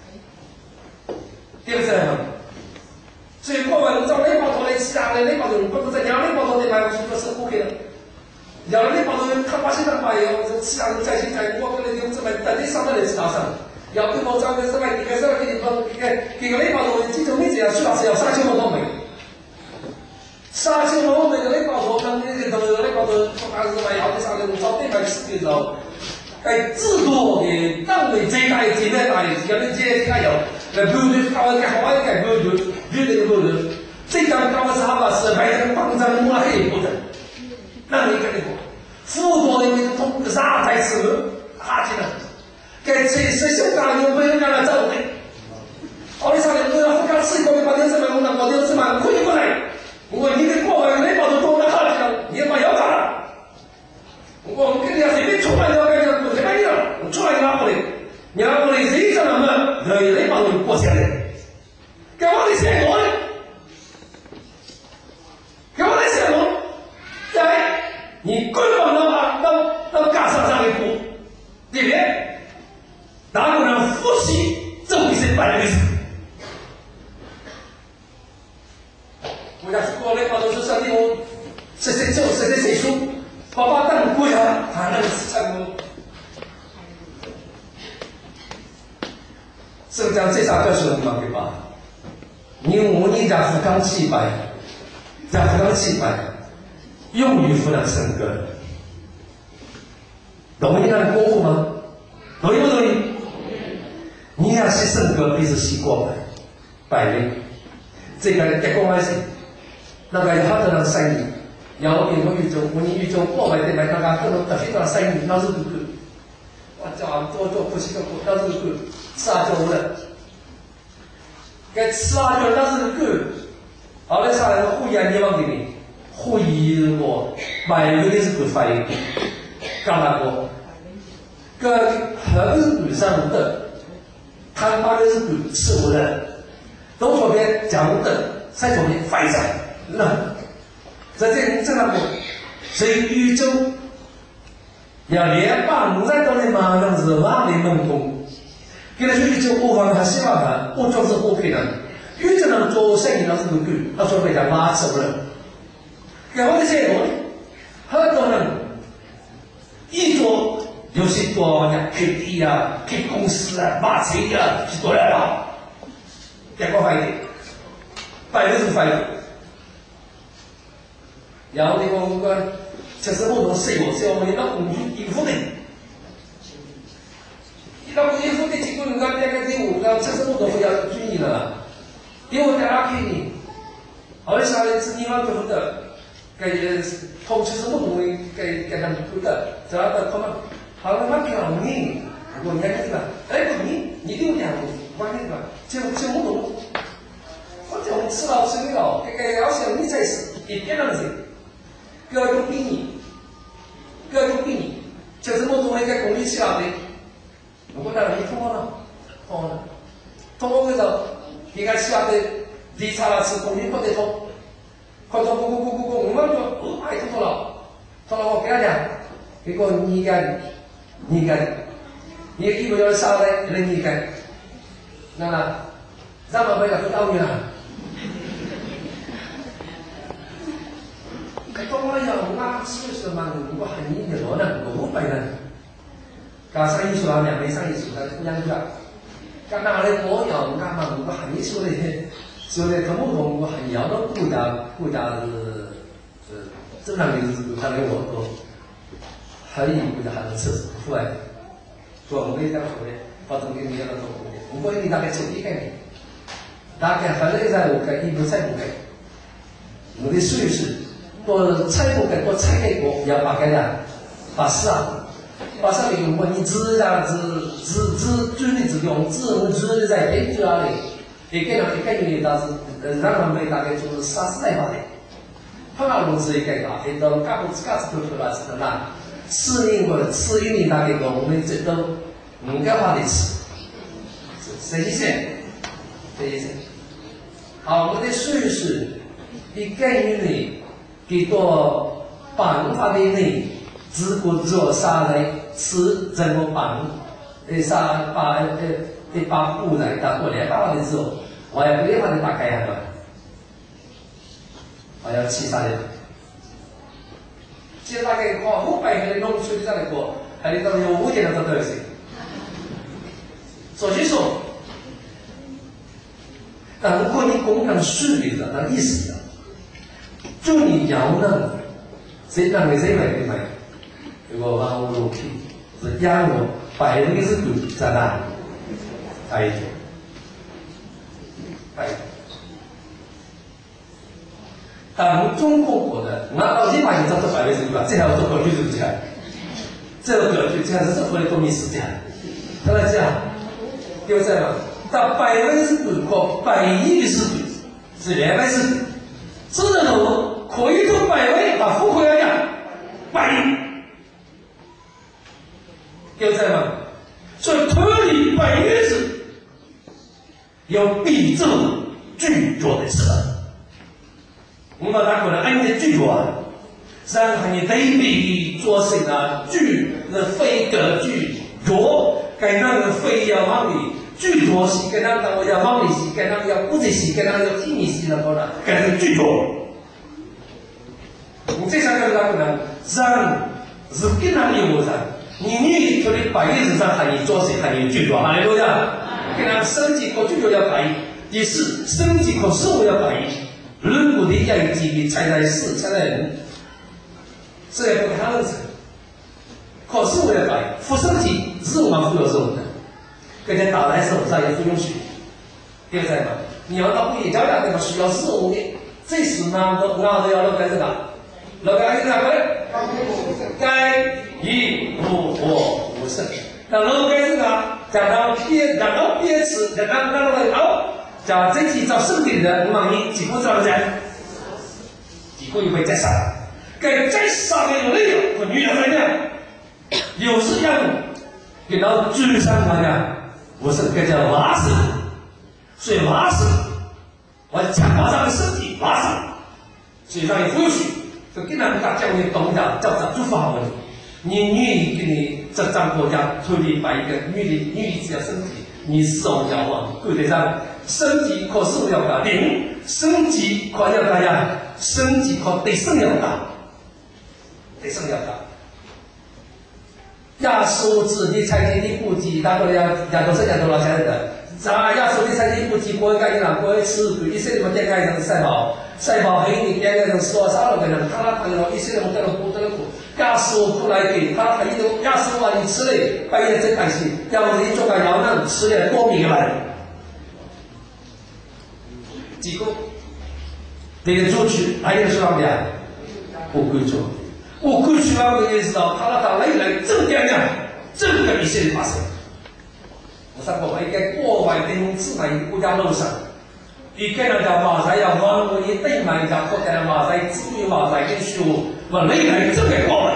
对不对？所以过完你找那帮头来其他的那帮人，不是在家那帮头来买，我说是 OK 的。要那帮头他把现在买哟，这其他人在现在我跟你讲，这么在这上头来其他上，要对方找个什么一个什么给你帮给个给个那帮头，记住每次要去哪是要三千多美，三千多美的那帮头，那那个头那帮头，不管是买要的啥的，找对方吃的时候，哎，制度的单位最大的最大的，要你这这个有，呃，比如说他们干好一点，比如说。绝对不能，这张高是他把是白天帮着摸黑不能，那你跟你说，辅导的那通啥才是哈起来，该吃吃小干牛没有让他走的，奥利萨的都要不敢吃一个把电视买，我那搞电视买可以过来，我你给过来那把都多那哈起来，你把要干了，我们跟你要随便出来要干就不随便了，我出来拿过来，你拿过来谁上那么，那那把都过起来。给我的钱我的，给我的钱我，在你根本的话到到干上上的苦，对不对？哪个人复习这回是摆的意思？我家去过来把都是上地方，谁谁做谁谁谁输，爸爸当贵啊，他那个是成功。是不是讲这啥叫什么对吧？你我你家富康气白，家富康气白，用于富良生格，同意那过户吗？同意不同意？你要是生格，必是西过白，百类，这个结果还是那个有好多人生意，要变过宇宙，我你宇宙过来的买那个各种特别的生意，那是不可，我叫多做不是个不，那是不可，啥叫的？该吃啊，就那是个，后来啥来会员地方给你，会议我买个的是个翻译，干嘛过？跟横语上的，他妈的是个吃不的，都左边讲的，在左边翻译上，那在这这那个，所以宇宙要连把五在都的嘛，那是哪里弄通？给他去就欧方他希望他欧洲是 OK 的，宇宙能做生意那是个狗，他说被他拉走了。给我的结果，很多人一做就是做人开店啊、开公司啊、买车啊，去做来了，结果发现，百分之百，然后那个那个其实我从税务是我们那公司应付的。那我一付的结果，人家那个业务，那其实我都不要注意你了，给我带拉给你，后来下来子女嘛就不得，该同期什么东西该该他们不得，这样的他们，后来嘛给了你，我年纪了，哎不你你给我两个，我那个就就不懂，我叫我吃了吃了，该该要求你才是一点样子，各种比你，各种比你，就这么多一个公里起来的，我带了一通了，通了。通过嗰度，而家起下的理查拉斯公園嗰地通，佢通過過過過過五蚊個，好快通咗啦，通咗我幾多人？結果二斤，二斤，而家基本上收咧零二斤，嗱嗱，三萬塊就去歐元啦。佢當我又啱少少萬，如果係呢條攞得唔好弊啦，加生意數啊，兩倍生意數，但係不一樣。干那嘞我要干嘛？我还没说嘞，说嘞他们说我还要到国家国家是呃正常的是他给我说，还有国家还是吃出来的，说我们这样说的，把东西你要到做的，我们你大概抽一概念，大概还来在我该一步菜不该，我的岁数多菜不该多菜给过要把该的把事啊。把上面用过你自然自自自主的自用自我主的在根据啊嘞，也给人一个原因，但是呃让他们大概就是啥时代化的，他那公司一个啊，一到干部自家子头出来是的啦，四年过四一年大概个我们这都五个化的吃，谁先？谁先？好，我们的岁数一个月内给到办法的内。自古做啥来吃怎么办？呃，啥把呃呃把布来打过来把的时候，我也不得把它打开呀嘛，我要吃啥的？其实大概靠五百个弄出的这样的锅，还得到有五点的都得行。所以说，但如果你工厂水平的，那意思的，就你要呢，谁让你谁买的买？如果往我路去，是养我百分之是股在哪？白酒，白酒。但中国国的拿到一百年，这是百分之百，这还要做格局是不是？这个格局，这还是政府的公民实践。他来讲，对不对嘛？到百分之股和百亿的是股，是两百是股，这人头可以做百位把富回来讲，百亿。有在吗？所以脱离百越是有比这巨作的事。我们大可能按你巨作啊，然后你对比做成了巨的非格巨作，该那个非要往里巨作是跟那个我要往里是跟那个要不这是跟那个要听你是那个呢，该是巨作。你这三个大可能让是跟那有我噻。你女脱离百亿之上含义做谁含义巨多，哪里都这样？跟他升级可巨多要百亿，第四升级可事物要百亿，人物的业绩才在事才在人，这也不给他认识。可事物要百亿，不升级事物嘛，富有事物的，跟人打来手上也不用学，对不对嘛？你要到不也教两个需要事物的，这是哪个哪个要落在这个？落在这个？该。一无我无胜，那老该是啥？讲到憋，讲到憋词，讲到那个好，讲整体找胜点的，我们你几步找得在？几步又会再杀？该再杀的有内容和女人来讲，有时要给到智商来讲，我是该叫拉死，所以拉死，我强化上的身体拉死，所以让你不许，就跟他们讲教育懂讲叫咋做法问题。你女给你这张国家脱离把一个女的女的只要身体，你手要往柜台上升级，可是要打零升级可要打呀，升级可得胜要打，得胜要打。亚述自己财经的估计，大概要亚多少亚多少钱的？咱亚述的财经估计，国家一两国吃对一些什么点开成赛跑，赛跑黑你点开成说啥了个人，他那朋友一些人得了苦得了苦。亚述过来给他还有亚述话你吃嘞，半夜真开心，要不你做个摇呢吃的多米来， 结果那个主区还有说的，我归主，我归主啊！我也知道，他那到那来正点样，正个一些发生。我说我应该国外的自然国家路上，你看到叫马赛要往我的对面叫国家马赛，至于马赛跟说，我那来正个过来，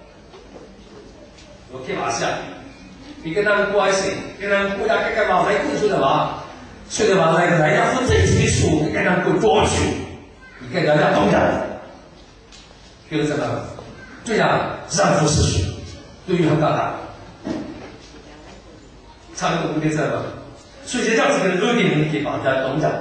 我开马赛，你跟他们关系，跟他们国家这个马赛供出的嘛，说的马赛人家负责技术，你跟他们过抓去，你跟人家懂的，就是什么？对呀，让步失序，对于很大大。差不多不的什么，所以这样子的弱点问题把大家懂讲。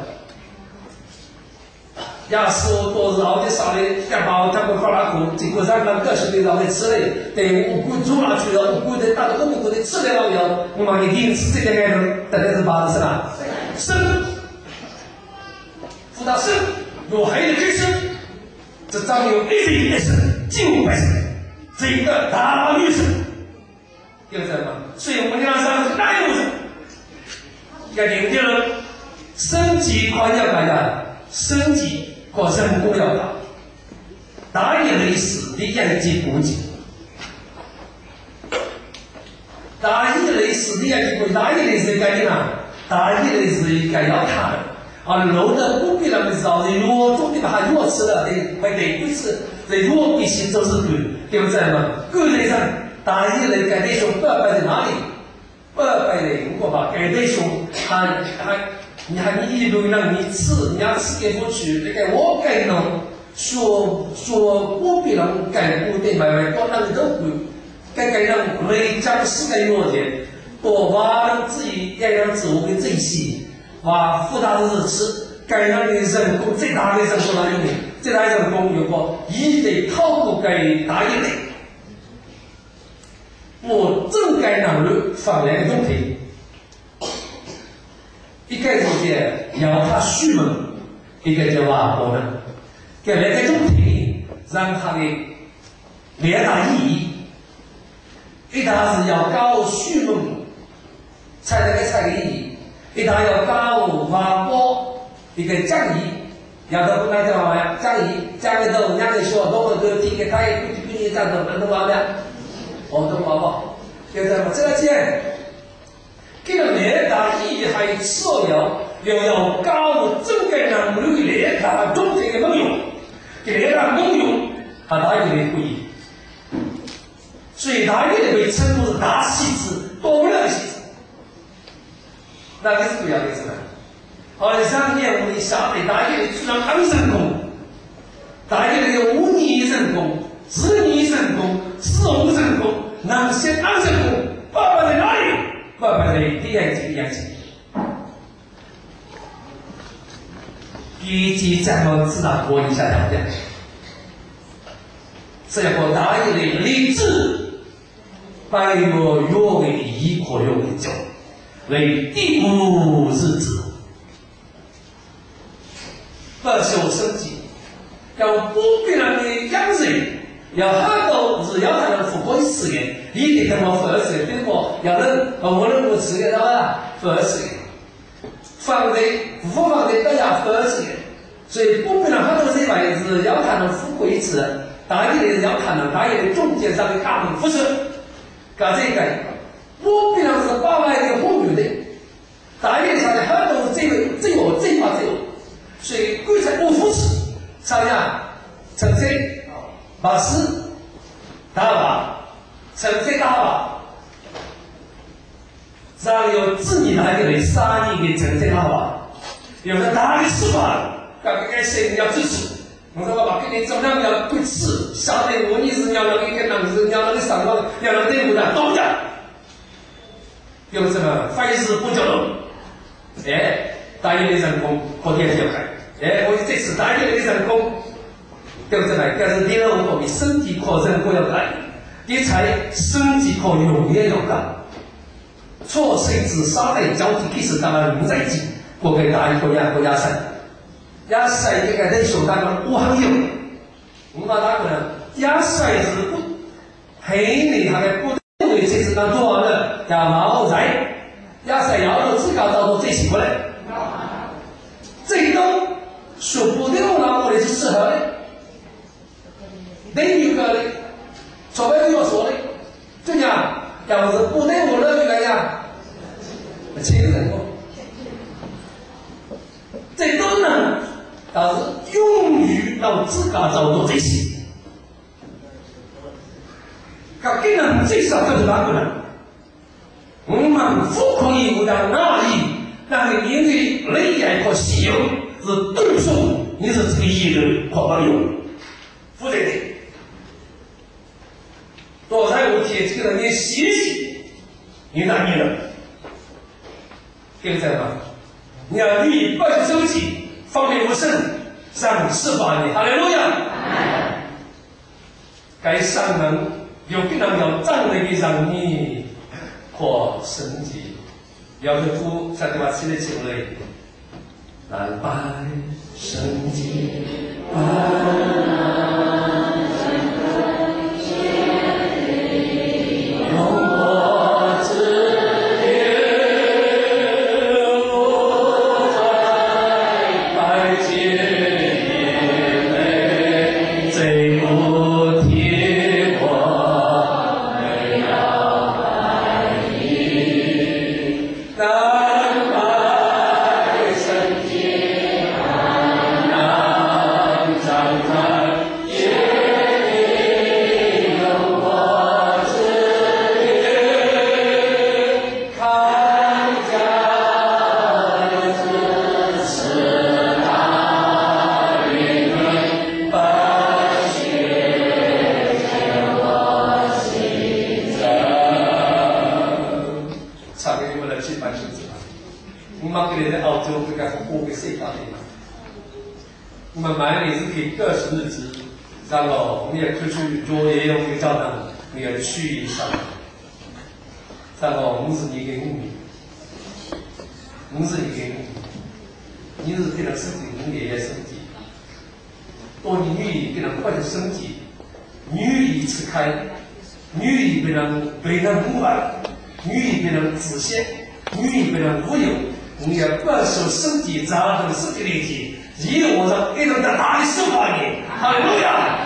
亚斯多是熬的啥的，干嘛他们发拉苦，经过三番各式的让的吃嘞，对五谷做哪去了，五谷的大的五谷的吃的老了，我们一定是这个爱人，大概是八十是吧？生，辅导生，有孩的追生，这张有一岁一生，近五百生，这一个大老女生。有什么？所以我们讲上是哪有人？要研究升级框架大家升级和人工要大，大一类似的研究估计，大一类似的研究估计，大一类是干的嘛？大一类是应该要看的，而楼的不必那么少，在弱中的把它弱吃了，得会得不是在弱必须都是对，对不对嘛？个人上。大一类改对象八百在哪里？八百的如果把改对象还还你还你一路让你吃，你要吃给不去，那个我该弄说说不必让改不对买买多让都不该该让类将是该弱点，多把让自己该让自我的珍惜，把复杂的日吃，该让的人工最大的人工哪有呢？最大的人工有个一得靠不该大一类。我正该让人放两个问题，一个就是要他虚门，一个就话我们给两个问题，让他的两大意义，一大是要搞虚门，才能给才个意义；一大要搞挖波，一个讲义，要到不那叫嘛呀？讲义讲的都两个说，多个都听个他也不不你讲的蛮多话的。我懂好不好？就这么这个件，这个联大意义还所要要要高整个能力联大中这个能用，联大能用，它大一的不一，所以大一的被称作是大戏子，多不了戏子，那个是不要的是吧？而上年我们下面大一的主张安神功，大一的有五年神功、十年神功、四五神功。能先安神功，爸爸在哪里？爸爸在第二级、第二级。第一级怎么自然过一下条件？这个大一的理智，百月月为一可用为九，为第五日子，不求升级，要不必然的养人。要很多是要他能复活事业，一定跟我复活事业，对不？要能我能不事业的话，复活事业，放在不放在大家复活事业，所以不必然很多人买是要他能复活一次，大一的要他能大一的中间上的大门复生，搞这个，不必然是八万的妇女的，大一上的很多这个这个这把这个，所以贵才不扶持，啥样？成绩。把事打吧，成绩打吧，让有自己来的人杀你的成绩打吧，有的打的是吧？刚刚该谁要支持？我说我给你怎么样要对峙，下面我你是要让一个男人要让你上高，要让队伍的懂的，有什么凡事不就了？哎，大一的成功和天就开，哎，我这次大一的成功。对不对？但是第二个，你身体可人不要改，你才身体可永远要改。错谁之杀害交替，其实当然不在即，我给大一个亚国亚赛，亚赛这个人手当中五行有，我们打可能亚赛是不，黑你还不认为这是当做完了，要毛仔，亚赛要有自个到做最喜欢的，这说不定那我的是适合的，另一个的，除非要说的，就讲要是不对我乐于来讲，亲人过，这都能，但是勇于到自家找到这些，他给人最少就是哪个人，我们不可以不让哪里，让你因为雷眼和西游是对手，你是这个艺人可不用，不对的。多才有铁这个人你学习，你哪你了？对不对吗？你要立二十周期，方便无胜，上十八年，哈利路亚！该上门有更能有战略的让你或升级，要是夫下对吧？起来起来，来拜升级，拜。我们买你是给二十日子，然后我们也出去做也有个教堂，你要去一下，然后我们是你给你，我们是你给你，你是给他升级，你也要升级。当你女儿给他快点升级，女儿吃开，女儿被人被人污染，女儿被人自信，女儿被人忽悠，你要不受升级，咋能升级立体？一路我上一直在哪里受欢迎？哈利路亚！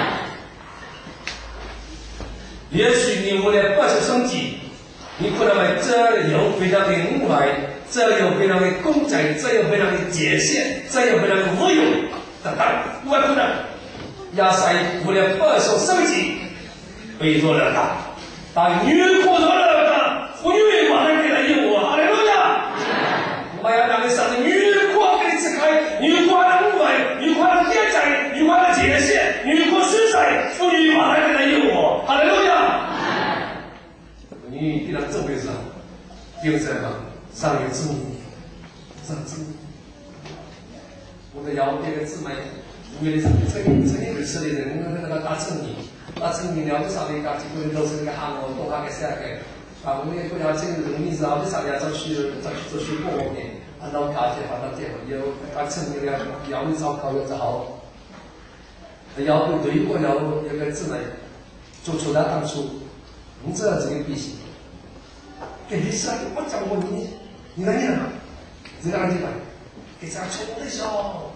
也许你为了不受升级，你可能会这有非常的无赖，这有非常的公正，这有非常的界限，这有非常的无用等等，无可能。亚塞为了不受升级，被做了大，但女苦做了大，妇女马上给他有我，哈利路亚！我要让你上的女苦给你吃开，女苦的无为，女苦的天才，女苦的界限，女苦实在，妇女马上给他有我，哈利路亚！你给他这回事，有什么？上有字母，上字母。我的腰这个字买，为了成成成年人吃的人，那个大成年，大成年了不少的家几个人都是那个韩国东韩的三个。啊，我们也不了解这个名字啊，为啥要找去找去做去过我们？按照家庭发展结婚，有他成年了要你烧烤要只好，要不对过要有个字来做出来当初，你知道这个必须。给你说，我讲过你，你哪里人？这个地方，给咱冲的笑。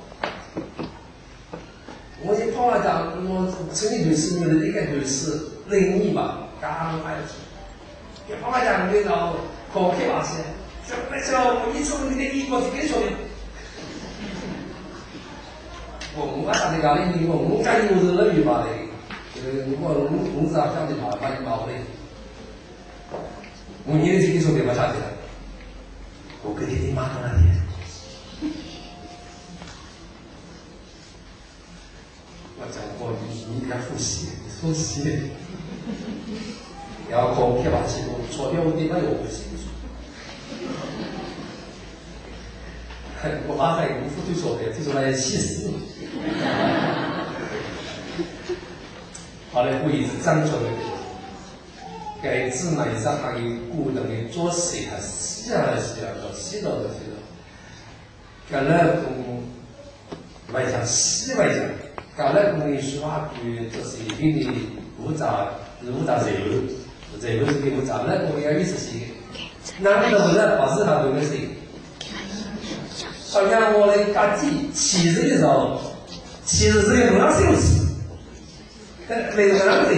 我也跑了讲，我成年对事，你的那个对事，零你吧，刚开始。也跑了讲，你然后考开把些，这那时候我一说你的衣服是给说的。我我打的家里，我我家里我是乐于把的，呃，我我公司啊讲的嘛，把你包的。我你的这个说的我啥子了？我跟你的妈到哪里？我讲过，你你要复习，复习。要考开把器，我错掉我地方有不清楚。我妈在无夫对说的，就说来气死你。好了，我一直张出来的。该自买上还有古人的做事还洗啊洗啊的，洗了的洗了。该那公外讲洗外讲，该那公的说话句就是一定的复杂，复杂热热，热热是给复杂，那公要意思是，那你能不能把日常对的事？ 好像我的家己其实的时候，其实是个农场小事，但没人样子。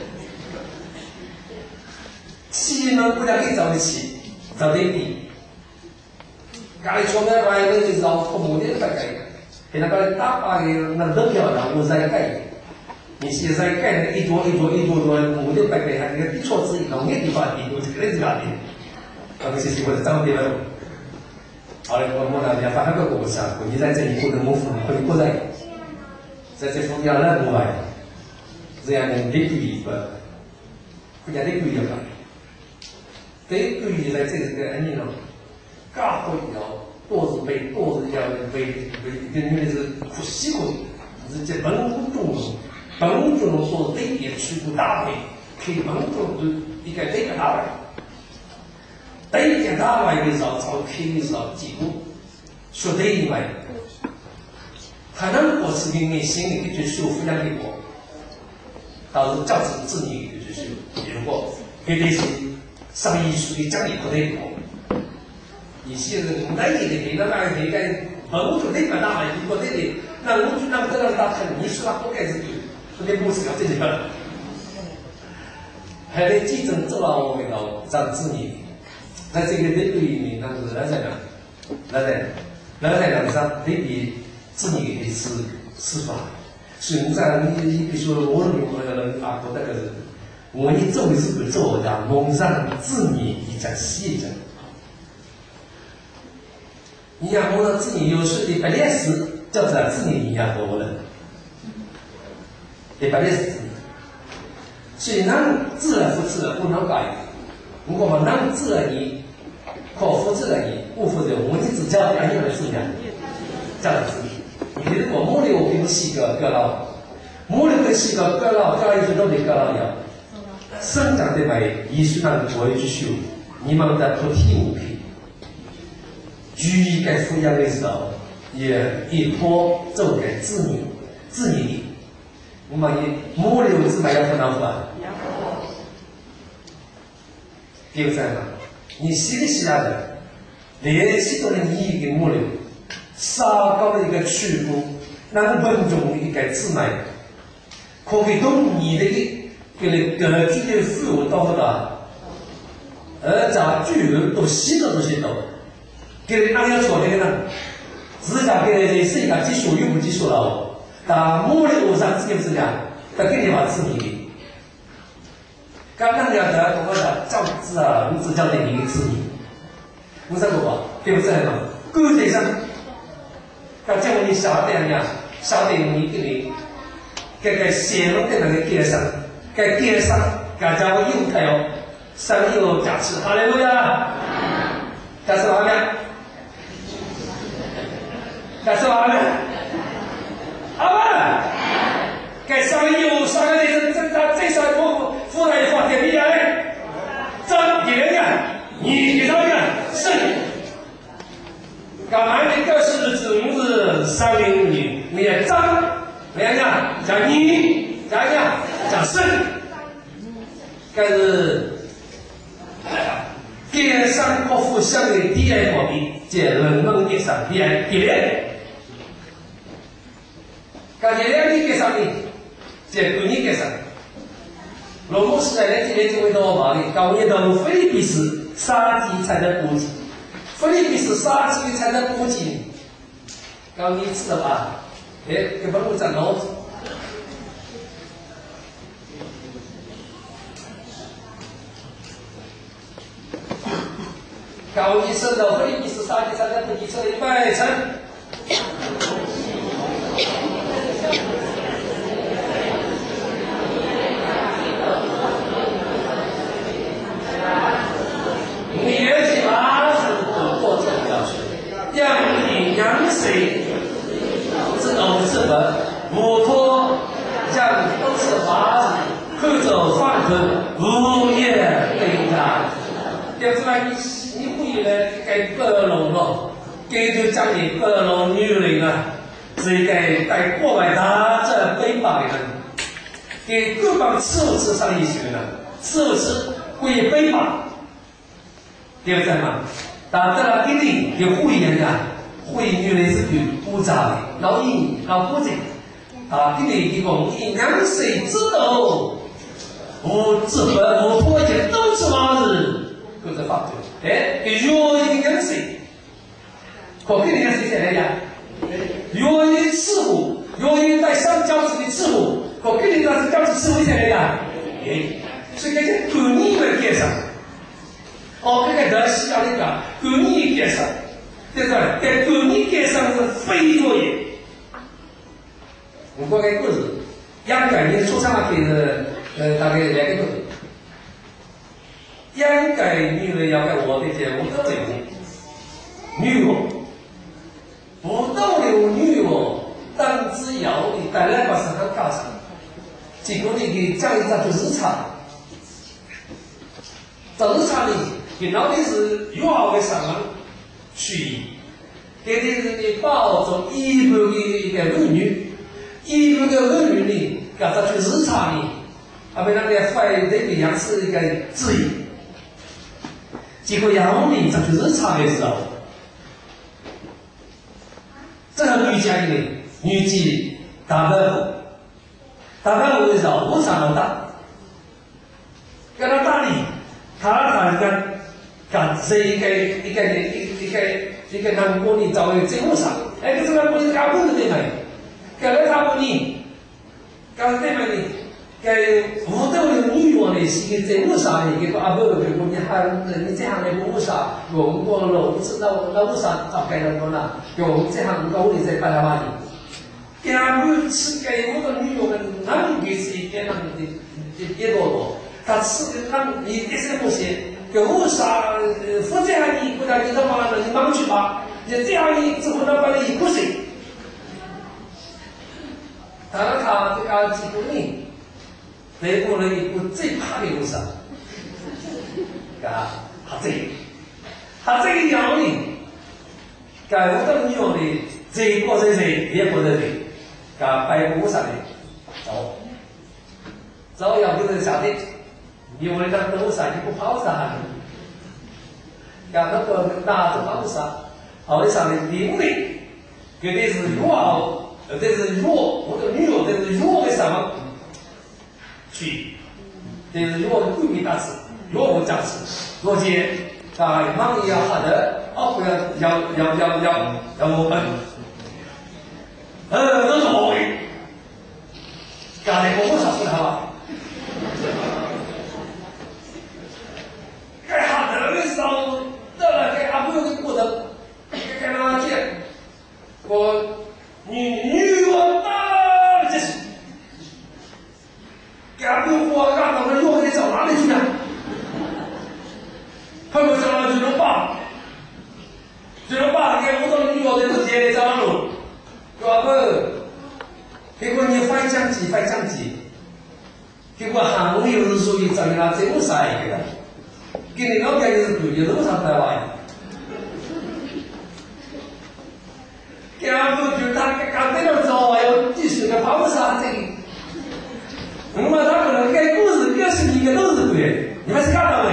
起呢，不讲给找得起，找得比。家里从来外头就是老父母的在改，给那个大把的那都漂亮，我在改。你现在改的一桌一桌一桌桌，母的白白还那个地错字，农业地方地，我这个是干的。那个是是我的长辈了。好了，我我呢，要发那个故事啊，你在这里过的我父母会过来，在这方面来过来，这样的得注意不？国家得注意了。得注意来这个安尼了。家伙要多是被多是要被被跟你是苦习惯，是这本中中本中说对别去不搭配，可以本中就一个这个搭配，对个搭配的时候，从可以时候记住，说对以外，他能保持你心里的修复量的过，导致教育子女的就是如果给这些上艺术的奖励不对过。你现在我来你的给那个给个本土那个大买，如果那里那我就那么这样大看，你说他不该是对，说的不是要这个。还得记正做了我们到让子女，在这个对对里面，那是那在哪？那在那在两上对比子女的是司法，所以你在你你比如说我们我们啊，我那个是，我你做的是不做的，蒙上子女一家细着。你养活了自己有时的白练时，叫做自己你养活了，得白练时，所以能自然扶持不能改，如果我能自然你，可扶持了你，不扶持我们只教两样的字样，这样子。你如果木流跟细个割老，木流跟细个割老，割一些都得割老样，生长的美，艺术上的国之修，你们在不体无品。居于该抚养的时候，也一波做给子女，子女，我们以母流之外要分到不？对不对嘛？你心里想的，联系到了你一个母流，稍高的一个曲度，那么稳重的一个字脉，可以懂你的给你个具的服务到不到？而在巨人都吸到这些都。给你按要说这个呢，自家给人是一个技术又不技术了，但木的路上自己不是讲，他给你把自己的，刚刚聊的我的教子啊，你只教的你的自己，我说过吧，对不对嘛？构建上，他叫你晓得呀，晓得你给你，这个写入的那个街上，在街上，大家会用它哟，上有价值，哈利路亚，价值哪边？该说完了，好吧？该上有上个人真的最少不富来发点力来，张给人家，你给他们胜。干嘛的个是指名字三零五年，你也张，两样讲你，讲讲讲胜，该是电商客户相对低爱货币，这人们电商低爱低廉。感觉两年给上的，这半年给上。罗姆时代的这些就会多嘛的，高一到菲律宾是杀鸡才能补给，菲律宾是杀鸡才能补给。高一次了吧？哎，给本路站楼。高一升到菲律宾是杀鸡才能补给，车一百层。你也是八十度过程要求，养你养谁？这都是本，摩托讲都是八十，口走放空，无业对家。要不然你你回来给白龙了，给就讲你白龙女人啊，是给在国外打着北方的人，给各方吃不吃上一群了，吃不吃归北方。对不对嘛？打这了一定有会员呀， 会女人是对古早的老鹰老古镇啊，给你提供以两岁之斗，我自本我脱节都是马日，各个法对，哎，给若一两岁，可给你两岁谁来讲？若一伺候，若一在上交子的伺候，可给你那是交子伺候谁来讲？哎，所以这些管理的介绍，哦，这个德西要那个管理介绍。对不对？在管理界上是非作业。我讲个故事，杨改年出生了，是呃大概两个多月。杨改女人要给我的节目都有女我，不都有女我，当之摇的带来把是很高尚。结果你给讲一讲就日常，这日常呢，给到底是有好的什么？去，给这个的保证一般的一个妇女，一般的妇女呢，搞到去日常呢，他们那个反对的样是一个质疑，结果杨明上去日常的时候，这个女家里女妓大白虎，大白虎的时候我上了大，跟他打理，他他跟。干这一个一个一一个一个南国的作为政务上，哎，这个南国的干部是对没？干了干部呢，干对没呢？干五斗的女王呢是个政务上的，这个阿伯给我你还你这样的务上，我们过了五次到到务上早该了多了，给我们这样高的在巴拉巴里，干部是给我们女王们能给是一点那么的的的多多，他是让你这些东西。给我啥负责任你，不然你他妈的你忙去吧，你这样你之后那把你不行。当然他这个几个人，内部人一部最怕的有啥？啊，他这个，他这个样呢，该我的女儿的这个人谁也不认为，该白不啥的，走，走要不能下的。因为那都啥就不跑啥，干那个拿着跑啥，跑的上的灵力，给的是弱奥，呃，这是弱，或者女弱，这是弱的什么？去，这是弱的贵民大事，弱不价值，弱些啊，忙也要好的，哦，不要要要要要要我们，呃，都是我的，干的我不少不好啊。该好的的时候，到了该阿不的过程，该该那些，我女女我大这是，该阿不我干到那用的找哪里去呢？他们找了就能办，就能办。给我到女我的是接的找哪路？阿不，结果你翻相机翻相机，结果行业又是属于怎么样？这么啥一个？给你老家就是对的，路上台湾。给俺们就他刚在那找啊，要继续的跑啥这里。那么他可能该故事各是一个都是对，你们是看到没？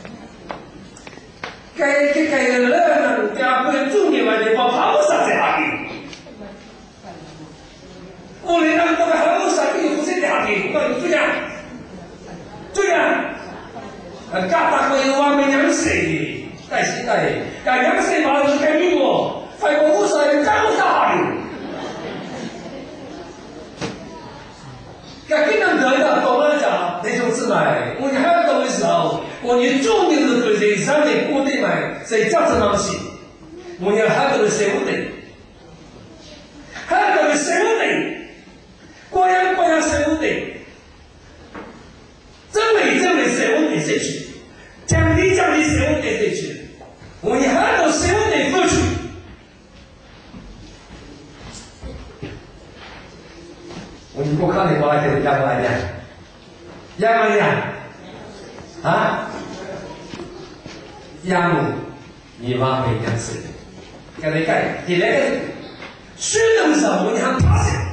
该该该人呢，给俺们重点问题，我跑啥在哪里？我连那个都还跑啥给你不是在哪里？我告诉你，对呀，对呀。呃，家大个有话没两岁，带时代，但两岁嘛是该女我，快过五岁干啥的？该跟人得的，懂了讲，那种子买，我你还要懂的时候，我你重点是对人生的固定买，谁价值东西，我你还懂的谁不对，还懂的谁不对，果然果然谁不对。真美真美，谁问给谁去？讲理讲理，谁问给谁去？我你还懂谁问给谁去？我你给我看你过来给人家过来讲，养不养？啊？养你妈没养死，给你看，你那个学的时候，我你还怕谁？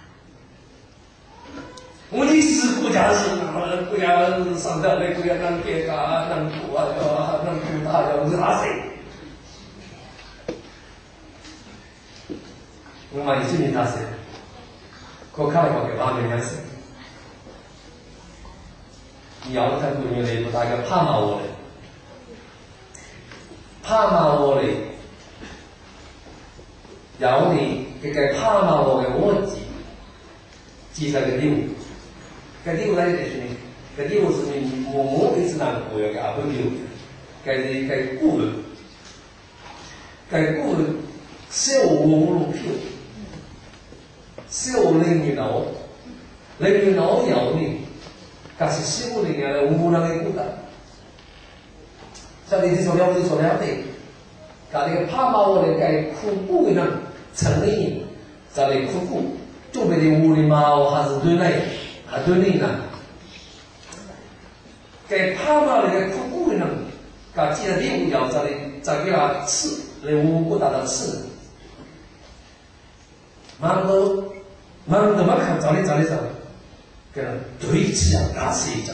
我你是国家是哪个国家上的那国家能给啊能土啊要能土大要是哪谁？ 我嘛一年大岁，我看了个八年两岁，要他姑娘嘞，不大个怕嘛我嘞，怕嘛我嘞，要你这个怕嘛我的我记，记上个礼物，个礼物哪里就是呢？个礼物是你默默一直拿个朋友给阿不留，个是个古人，个古人小我路票。小零月老，零月老有呢，但是小零月无人的顾得，所以你说了就说了的，搞那个怕把我的该苦苦的人成年，在那苦苦，准备的屋里嘛还是对内，还对内呢，该怕把那个苦苦的人，搞既然礼物要在的，在给他吃，那屋不打到吃，蛮多。蛮多嘛看找你找你找，跟对起啊打死一仗，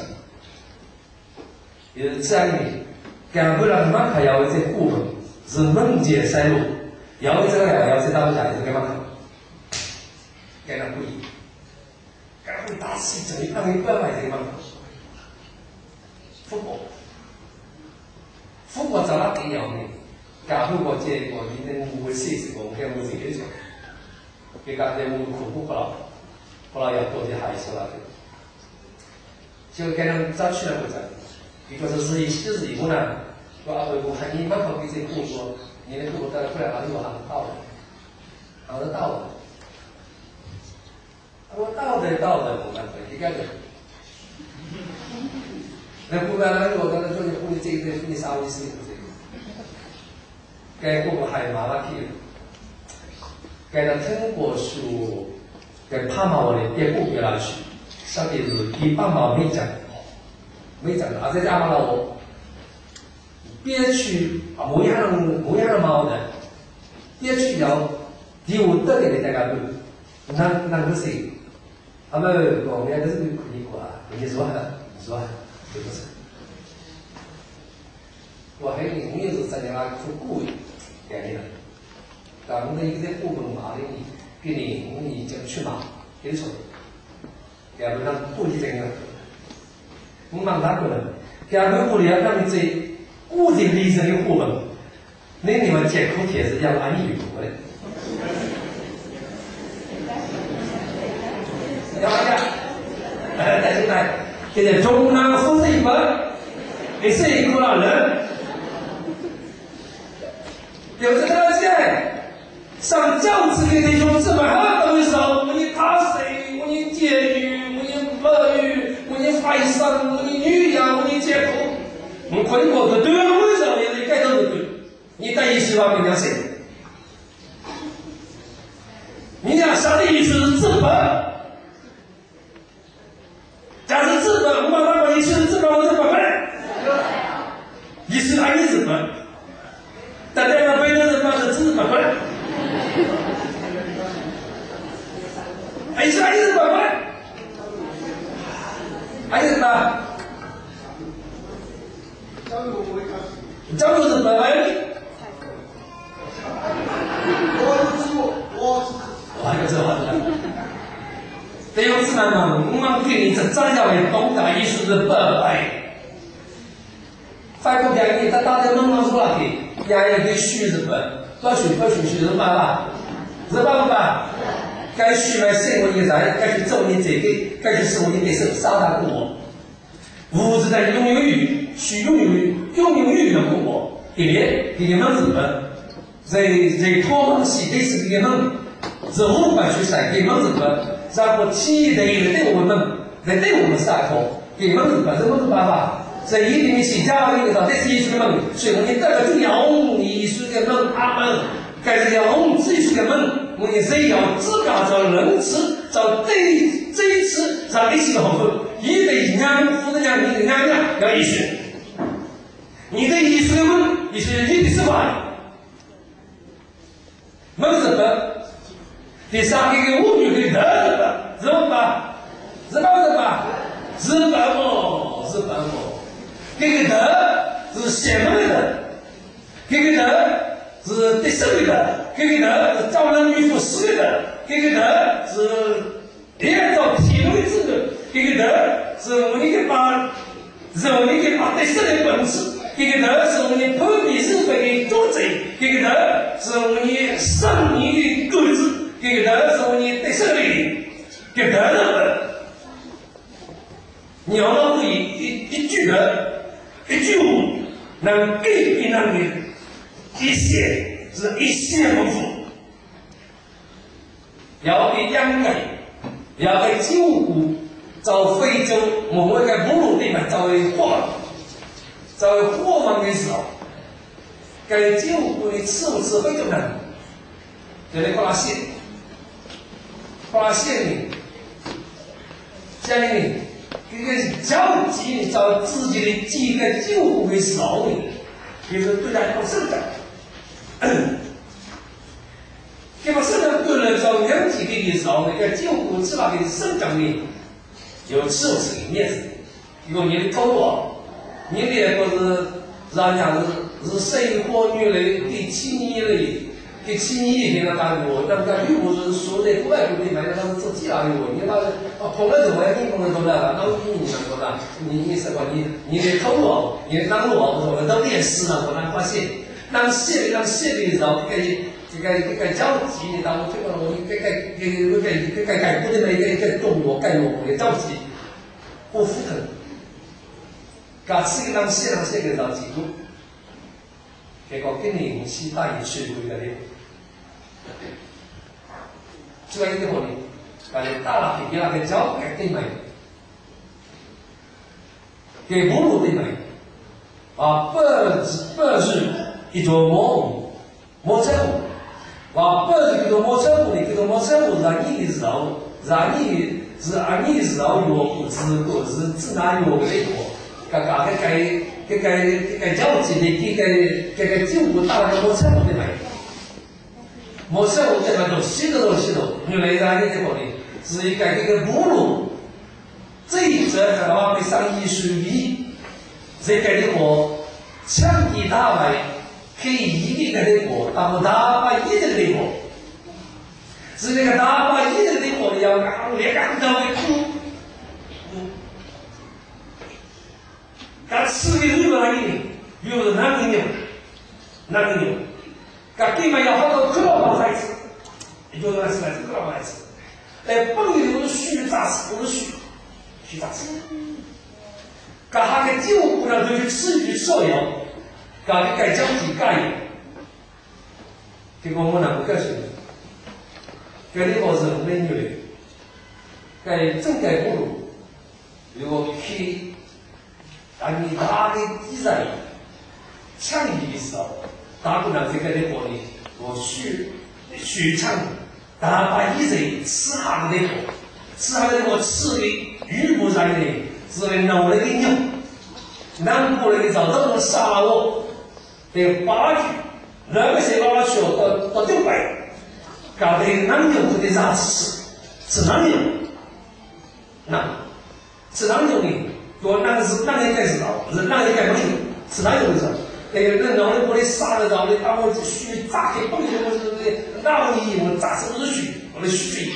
就是这样的，干不了嘛看要为这部分是门前塞路，要为这个要要这打不下来是干嘛看？干那不易，干会打死一仗，你看你不要买这个嘛？富国，富国找他给要呢，干富国结果你能不会试试过，干不自己做。给刚才我们苦苦不了，后来要多些还是了的，就给他们早起来不在，一个是日一七日一五呢，我阿回我看你蛮好给这工作，你的工作在过来哪里我还能到的，还能到的，我到的到的我们一个人，那不然那我刚才说你护理这一堆护理啥护理事情这个，该工作还麻烦去。给他通过书，给怕嘛我的别过别来去，晓得是一半毛没讲，没讲的，而且阿妈我别去啊，模样模样毛的，别去要第五得的大家都，那那个谁，他们我们那个是可以过啊，你说的，你说的，对不是？我还有你也是在那个做顾问，给你了。但我们一个部分嘛的，给你我们已经去嘛，给你说，要不然不一定的。我们哪个人，要不我要让你这固定历史的部分，那你们接口贴是要按你语读的。要不然，呃，但是呢，现在中南副这一本，也是一个老人，有这个现。上教子给弟兄姊妹好多时候，我你他谁，我你结女，我你儿女，我你外甥，我你女儿，我你姐夫，我困过的对我的时候，也是该都是对。你等于希望跟讲谁？你讲啥的意思是资本？假设资本，我把它把意思是资本，我是本本，意思哪里资本？大家要背的是把这资本本。还是还是什么？还是什么？教育是什么？我是我，我我还有这话的。弟兄姊妹们，我们给你这张教的东大意思是白白。法国便宜，他打在门上说了的，伢伢给虚日本，多虚多虚虚是嘛吧？是吧不吧？该虚来生活一人，该去做你这个，该去生活你得受三大过我。物质在拥有欲，虚拥有拥有欲的过我，第二，第二门日本，在在讨论西对是第二门，是五百去晒第二门日本，然后企业的一个对我们，在对我们下口，第二门日本什么是办法？在一定的西家一个上，这是艺术的门，所以我们大家就要艺术的门阿门。该是要我们自己的门，我们谁要自家找仁慈，找对这一次找一起的好处，一对娘夫的娘，你的娘娘要艺术，你的艺术的门，艺术你的什么？门日本，第三个给我女的日本，日本吧，日本日本，日本哦，日本哦，这个德是邪门的，这个德。是第十个的，这个呢是招人女服十个的， 这个德是按照体会之的，这个德是我们的把，是我们的把对生的本质，这个德是我们的破壁日本的作者，这个德是我们的上年的构子，这个德是我们的对生的，这个德的你要能以一一句德，一句话能改变那个一切是一切不复。要给养改，要给照顾，到非洲，我们在母乳地方作为货，作为货物的时候，该照顾的吃不吃非洲人，就来发现，发现呢，家里呢，这个着急呢，找自己的几个照顾的时候呢，就是对他有生长。那么生长对了，找两几个的时候，那个照顾吃那个生长呢，有吃不吃的面子。如果你的头啊，你的不是人家是是生活女来第七年嘞，第七年给他干过，那个女不是说的国外国的，反正他们做其他的我，你那啊碰了头，你碰了头了，那我你想说的，你你什么你你的头啊，你的当路啊，我都练死了，我能发现，当写当写的时候，可以。这个这个着急的，当我这个我这个这个这个这个改不的那个这动作改我的着急，不服腾，搞这个当写当写个着急住，结果跟你们西大也学过一个的，这个一个呢，感觉大了给那个教改对没，给母乳对没，啊，八日八日一座梦，梦在梦。我不是这个摩车户的，这个摩车户让你的时候，让你是按你的时候有是个是自然有的一个，个个个个个个个交集的，这个这个旧户打那个摩车户的买，摩车户这个都洗的都洗的，原来让你这个的是一个这个母乳，这一则在往回上艺术比，这个的我强力大卖。可以一个的火，但不打把一个的火，是那个打把一个的火要刚烈刚到的苦，嗯，他吃的肉哪里？有的哪个牛？哪个牛？他根本要好多克劳马孩子，有的是来自克劳马孩子，哎，本来都是虚杂事，都是虚虚杂事，他还给旧姑娘都去吃去烧窑。搞的改交体改，结果我哪不告诉你？改的我是美女，改正改不如，如果去按你大的比赛强力的时候，大姑娘这个的我呢，我许许唱大把一人吃下的我，吃下的我吃的鱼不然的，是来弄了个牛，南过来的找到我杀了我。对八句，那个谁把我学到到六百，搞得南牛都得让吃，吃南牛，那吃南牛呢？我那个是那个应该知道，是那个应该没有，吃南牛的时候，哎，那老人我的杀了到的，把我血炸开，崩开我是那我一我炸成是血，我的血，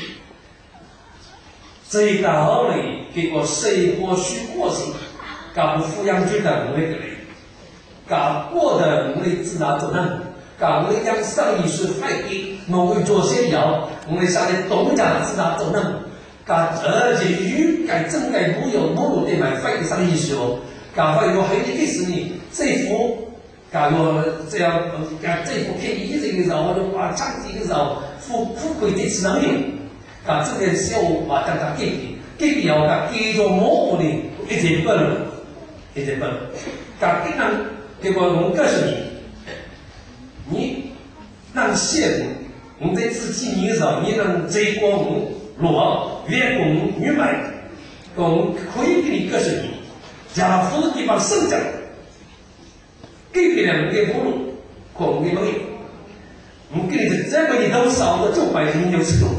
这一道理给我生活虚过程，搞不抚养觉得那个嘞。搞过的我们自然责任，搞我们将上艺术派给我们做些药，我们下来东家自然责任，搞而且与改正改不有某路的买费上艺术，搞发有还有一个是呢，政府搞个这样，搞政府可以一这个时候，或者把长期的时候付付贵的只能用，搞这个小把大家给给给要搞给着某部的一直不能，一直不能，搞给人。结果我告诉你，你让县我们在自己年上，你能追光罗员工女买，我可以给你告诉你，家父的地方生长，给别人给不路，可我给没有，我给你这个你都少的就百分之六十多，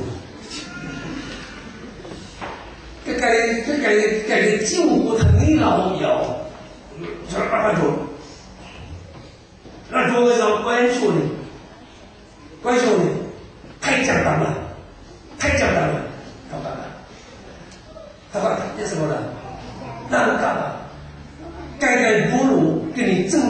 这个这个这个救不成你老要，这办法做。那如果让关注呢？关注呢？太简单了，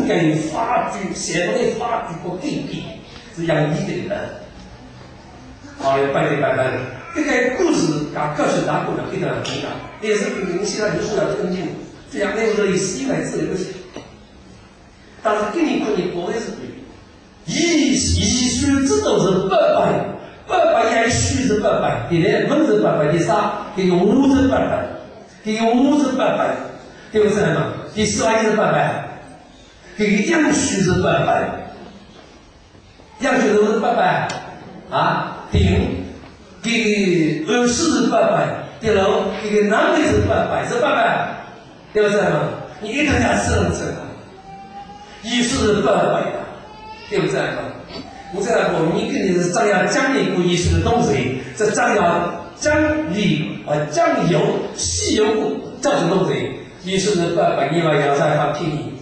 该有法律，社会的法律和规定是养你的人。好嘞，拜拜拜拜。这个故事讲科学家讲的非常重要，也是给你现在就是要根据这样内容的思维治疗不行。但是给你看你国的是对，医医学这都是八百，八百也虚是八百，第二文是八百，第三给用五是八百，给用五是八百，对不对嘛？第四还是八百，给阳虚是八百，阳虚都是八百啊，顶。给二十是八百，对喽，给男的是八百，是八百，对不对嘛？你一个人是能成啊，一是八百的，对不对嘛？我这样说，你肯定是这样奖励过艺术的东西，这这样奖励和奖有稀有这种东西，艺术是八百，你把要再发便宜。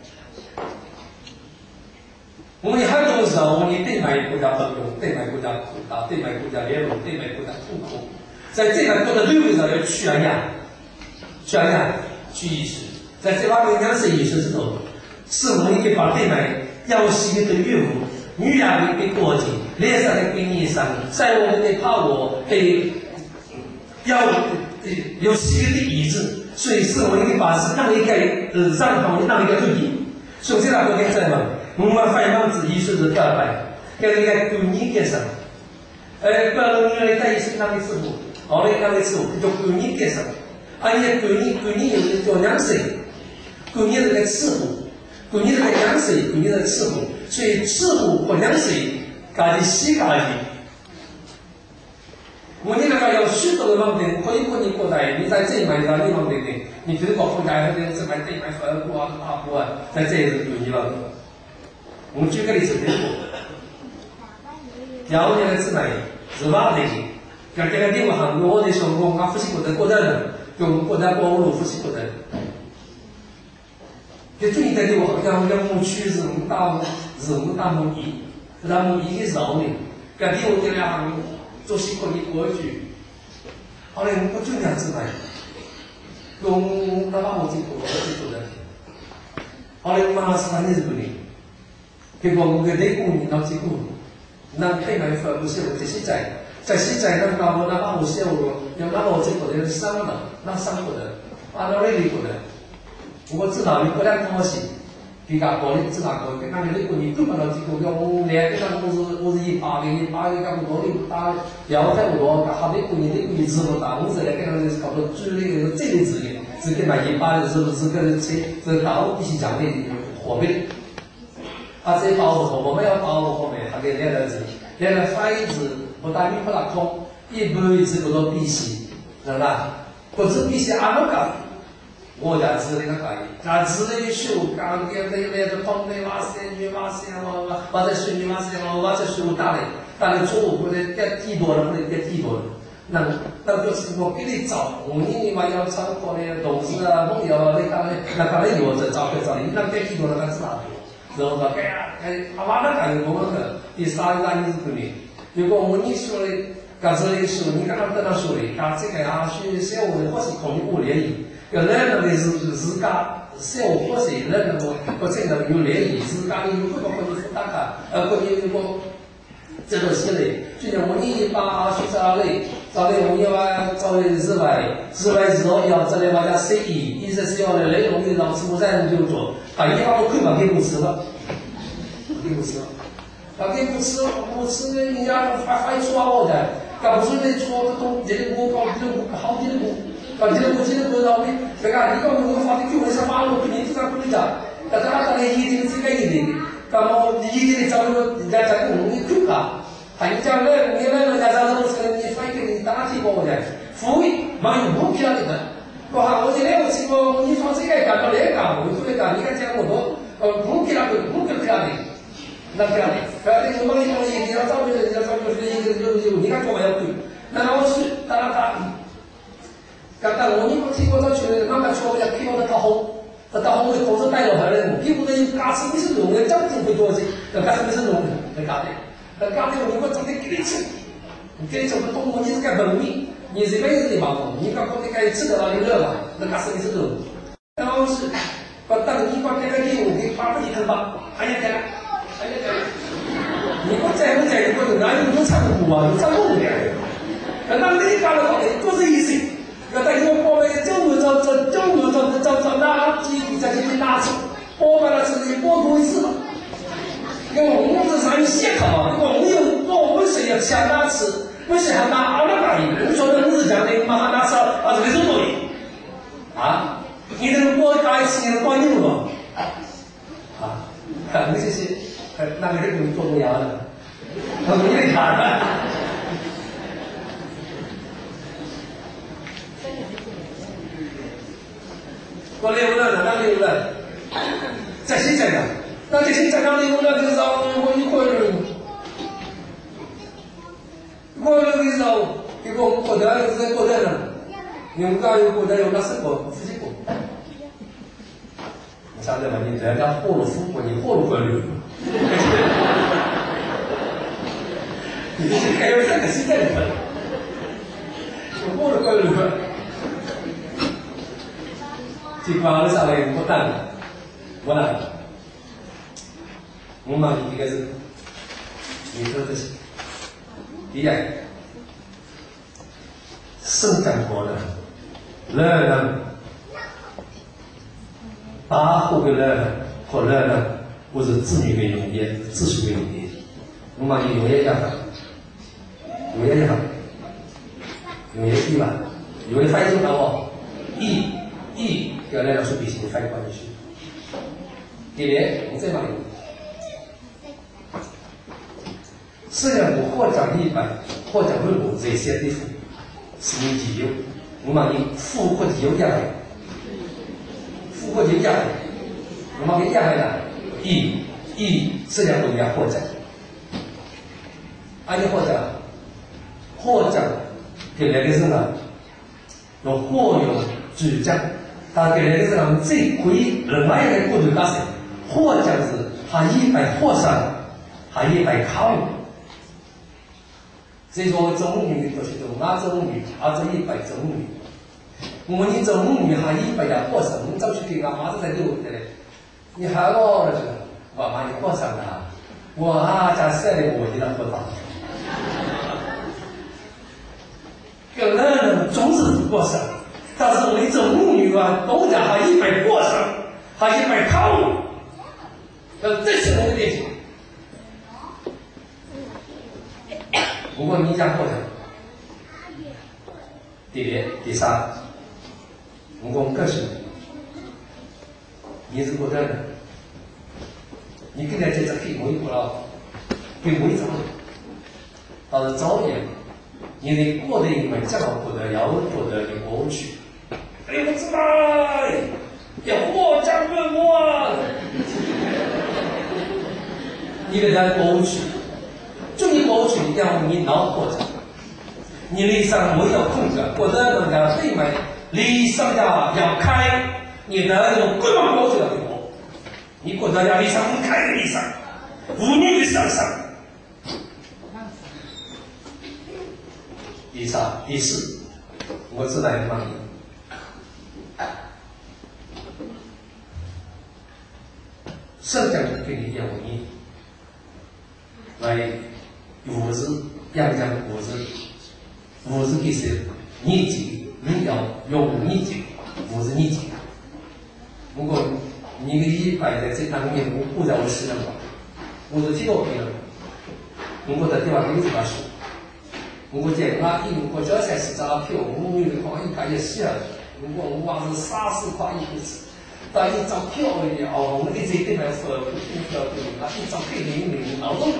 我们很多时候，我们对外国家朋友，对外国家苦大，对外国家联络，对外国家痛苦，在这个国的流位上要宣扬，宣扬去艺术，在这方面两是艺术之中，是我们可以把对外要西的业务，女人的给国际，脸上的给你上，在我们的怕我对要有西的意志，所以是我们可以把是让一个呃让他们让一个对比，首先来说跟在嘛。我们反方子艺术是八百，跟人家管理干什么？呃，不然你来带艺术那个师傅，后来那个师傅叫管理干什么？而且管理管理有的叫两岁，管理这个师傅，管理这个两岁，管理这个师傅，所以师傅和两岁，家己洗家己。我你那个有许多的方面，可以和你过来，你在这一买上地方对不对？你比如说国家或者这买这买法国啊、法国啊，在这也是管理了。我们举个例子，比如说，幺五年的自买是吧？那个，像这个业务行业，我的说过，我复习过的过程，用国家公路复习过的。就最近的业务好像要牧区是五到是五到牧一，是他牧一的时候呢，搿业务这两行做习惯的过去，后来我就这样子买，用那把我这个我这做的，后来马上是日本人。结果我嘅内功你到几股，那配埋法不是我这些在，在西在那搞我那把我写我，要那我这个的伤了，那伤过的，把那内力过的，我知道你不然东西，比较高的知道高，跟那个内功你根本到几股，要我两个那我是我是一八的，一八的干我力打，要在我下内功你内功你知不大，我是来跟那个搞到最那个最的资源，是跟买一八的是不是跟车是搞必须讲的货币。啊，这保护后，我们要保护后面，他给两个字，两个反义词不打你不拉空，一般一次不做必须，是吧？不是必须按摩搞，我家是那个搞的，家是那个修，刚给那那个碰那瓦斯、女瓦斯嘛，或者是女瓦斯嘛，或者是我打的，打的错误或者跌低多了，或者跌低多了。那那就是我给你找，我你嘛要参考的同事啊、朋友啊，你讲的，那讲的有这找个找你，那跌低多了，那是哪里？然后说，哎呀，哎，阿妈那干我们个第三个你是不呢？如果我你说的，搿这里说，你刚刚跟他说的，搿这个啊，学生活的或是考虑我联谊，搿那个的是自家生活或是那个或者那有联谊，自家的有不包括你负担个，呃，或者如果这个些嘞，就像我你把啊学生啊嘞，找来我要找来日外，日外之后要这里把它设计，意思是要来内容的让师傅在就做。把一把我亏把给不吃了，给不吃了，把给不吃，不吃人家还还抓我的，搞不出来抓个东，这个我搞这个好几个我，搞这个我这个我让你，这个你搞我发的给我是发了，肯定这个不能讲，但是他那一定是这个一定的，那么一定的找个人家讲我你亏他，还有讲那你那人家找东西你反给你打提过的，服务蛮有目标的。我哈，我今天我去过，你说这个干到那个，我说那个，你看讲我多，呃，不给那个，不给漂亮，那漂亮，漂亮，我帮你讲，你要找别人，要找别人，一个有有，你看做要对，那我去，打打打，刚刚我你不听我这去的，慢慢说，我要给我的讨好，这讨好的口子带了回来，给我的家是你是弄的，真正会做些，那家是你是弄的，那家的，那家的我如果真的给你吃，给你吃不动，你是该文明。你是没有地方动，你讲讲你该吃得到你热嘛，那个是你是热。然后是把当你把这个业务给八不几分吧？还要讲，还要讲。你不在不在，我哪有都差不多啊，都差不多的。那那你干了到底多少意思？要在我包那个政府找找政府找找找哪几笔在这里拿出，包完了自己包多一次嘛。因为我们上面写考，我们有我们是要想哪次，不是还拿阿拉巴伊，我说的我是讲的，马上拿出啊这个是多的，啊，你能包打一次，你能包你不？啊，那这些那个人工做不了的，我没得看的。我来我来，哪里来？在新疆的。那这些在哪里？我那个时候我一个人，我那个时候一个我国家有在国家呢，你们家有国家有那什么自己国？你晓得吗？你人家货了富国，你货了国流，你这还有这个是在里面，我货了国流，这帮人上来不当，我呢？我嘛应该是，你说这些，第一，生长国的，热人，保护的热和热人，或者子女的用业、自属的用业，我嘛用业要的，用业要的，用业对吧？用业翻译成哦，义义要来了是必须翻译过去。第二，我再嘛用。虽然我获奖一百，获奖论文这些地方是你自由，我嘛你富或自由下来，富或自由下来，我嘛给下来了，一一虽然我要获奖，而且获奖，获奖给那个是呢，有获有主奖，但给那个是呢最贵另外一个过程大事，获奖是还一百获赏，还一百考。所以说中女都是中那中女，啊这一百中女，我你中女还一百要获胜，你早去给俺妈子在留的嘞，你还我了这个，我妈你获胜了，我啊家晒的我一点不大，有的人总是不获胜，但是我们中女啊，东家还一百获胜，还一百考，呃，这是我的典型。如果你讲获奖，第二、第三，如果个性，你是不对的，你跟他这只可以摸一摸了，可以摸一张，但是早年，你的过得因为这样过得要过得的过去，哎，我知道，要获奖论文，你给他过去。就你过去要你脑过程，你理想没有控制，或者人家对面理想家要开，你的有各种过去的活，你国家要理想不开的理想，妇女的想象。第三、第四，我知道你妈咪，圣教给你讲你来。物质养讲物质，物质给谁？你己，你要用你己，物质你己。如果你的一百在这当面不不在我身上吧，我是听到别人，如果在地方没怎么说，如果讲啊，因国家才是诈骗，我们的话一看也是啊，如果我话是三十块一个字，但一张票而已哦，我们的这地方说不听票对，那一张票零零劳动。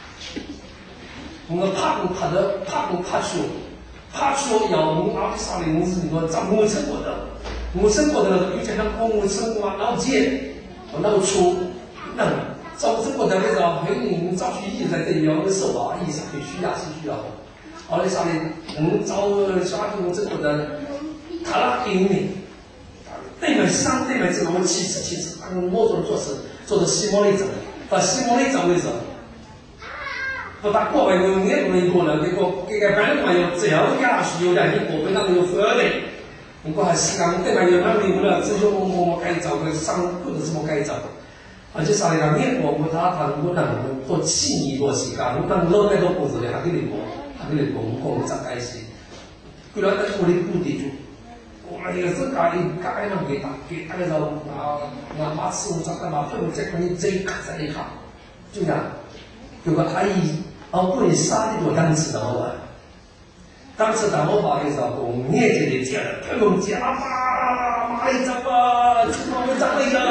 我拍过拍的，拍过拍出，拍出要我阿里上的公司，你说咱我成过的，我成过的，有些人讲我成过啊，老姐，我老粗，那咱我成过的那个，还有人早去一在这里要手啊，一上去需要是需要，后来上的，我早下去我成过的，他那给你，对面上对面这个我其实其实，我做做事做的西莫里走，到西莫里走为止。不打过外有眼不能过了，那个这个班嘛有只要压是有两年过本上有分的，如果还是讲对嘛有那里有了，只有我我改造个上或者什么改造， 而且啥哩个美国我他他我能多七年多时间，我能老那个故事哩，还给你讲，还给你讲讲咋解释？佢来在屋里顾地住，我也是家里家里能给打给打个时候啊，俺妈师傅咋个嘛，分这块你这卡在一卡，就这样，有个阿姨，哦，不能杀的多当时的我。当时当我爸的时候，我眼睛里见了，他们家爸妈一张吧，出门会长了呀，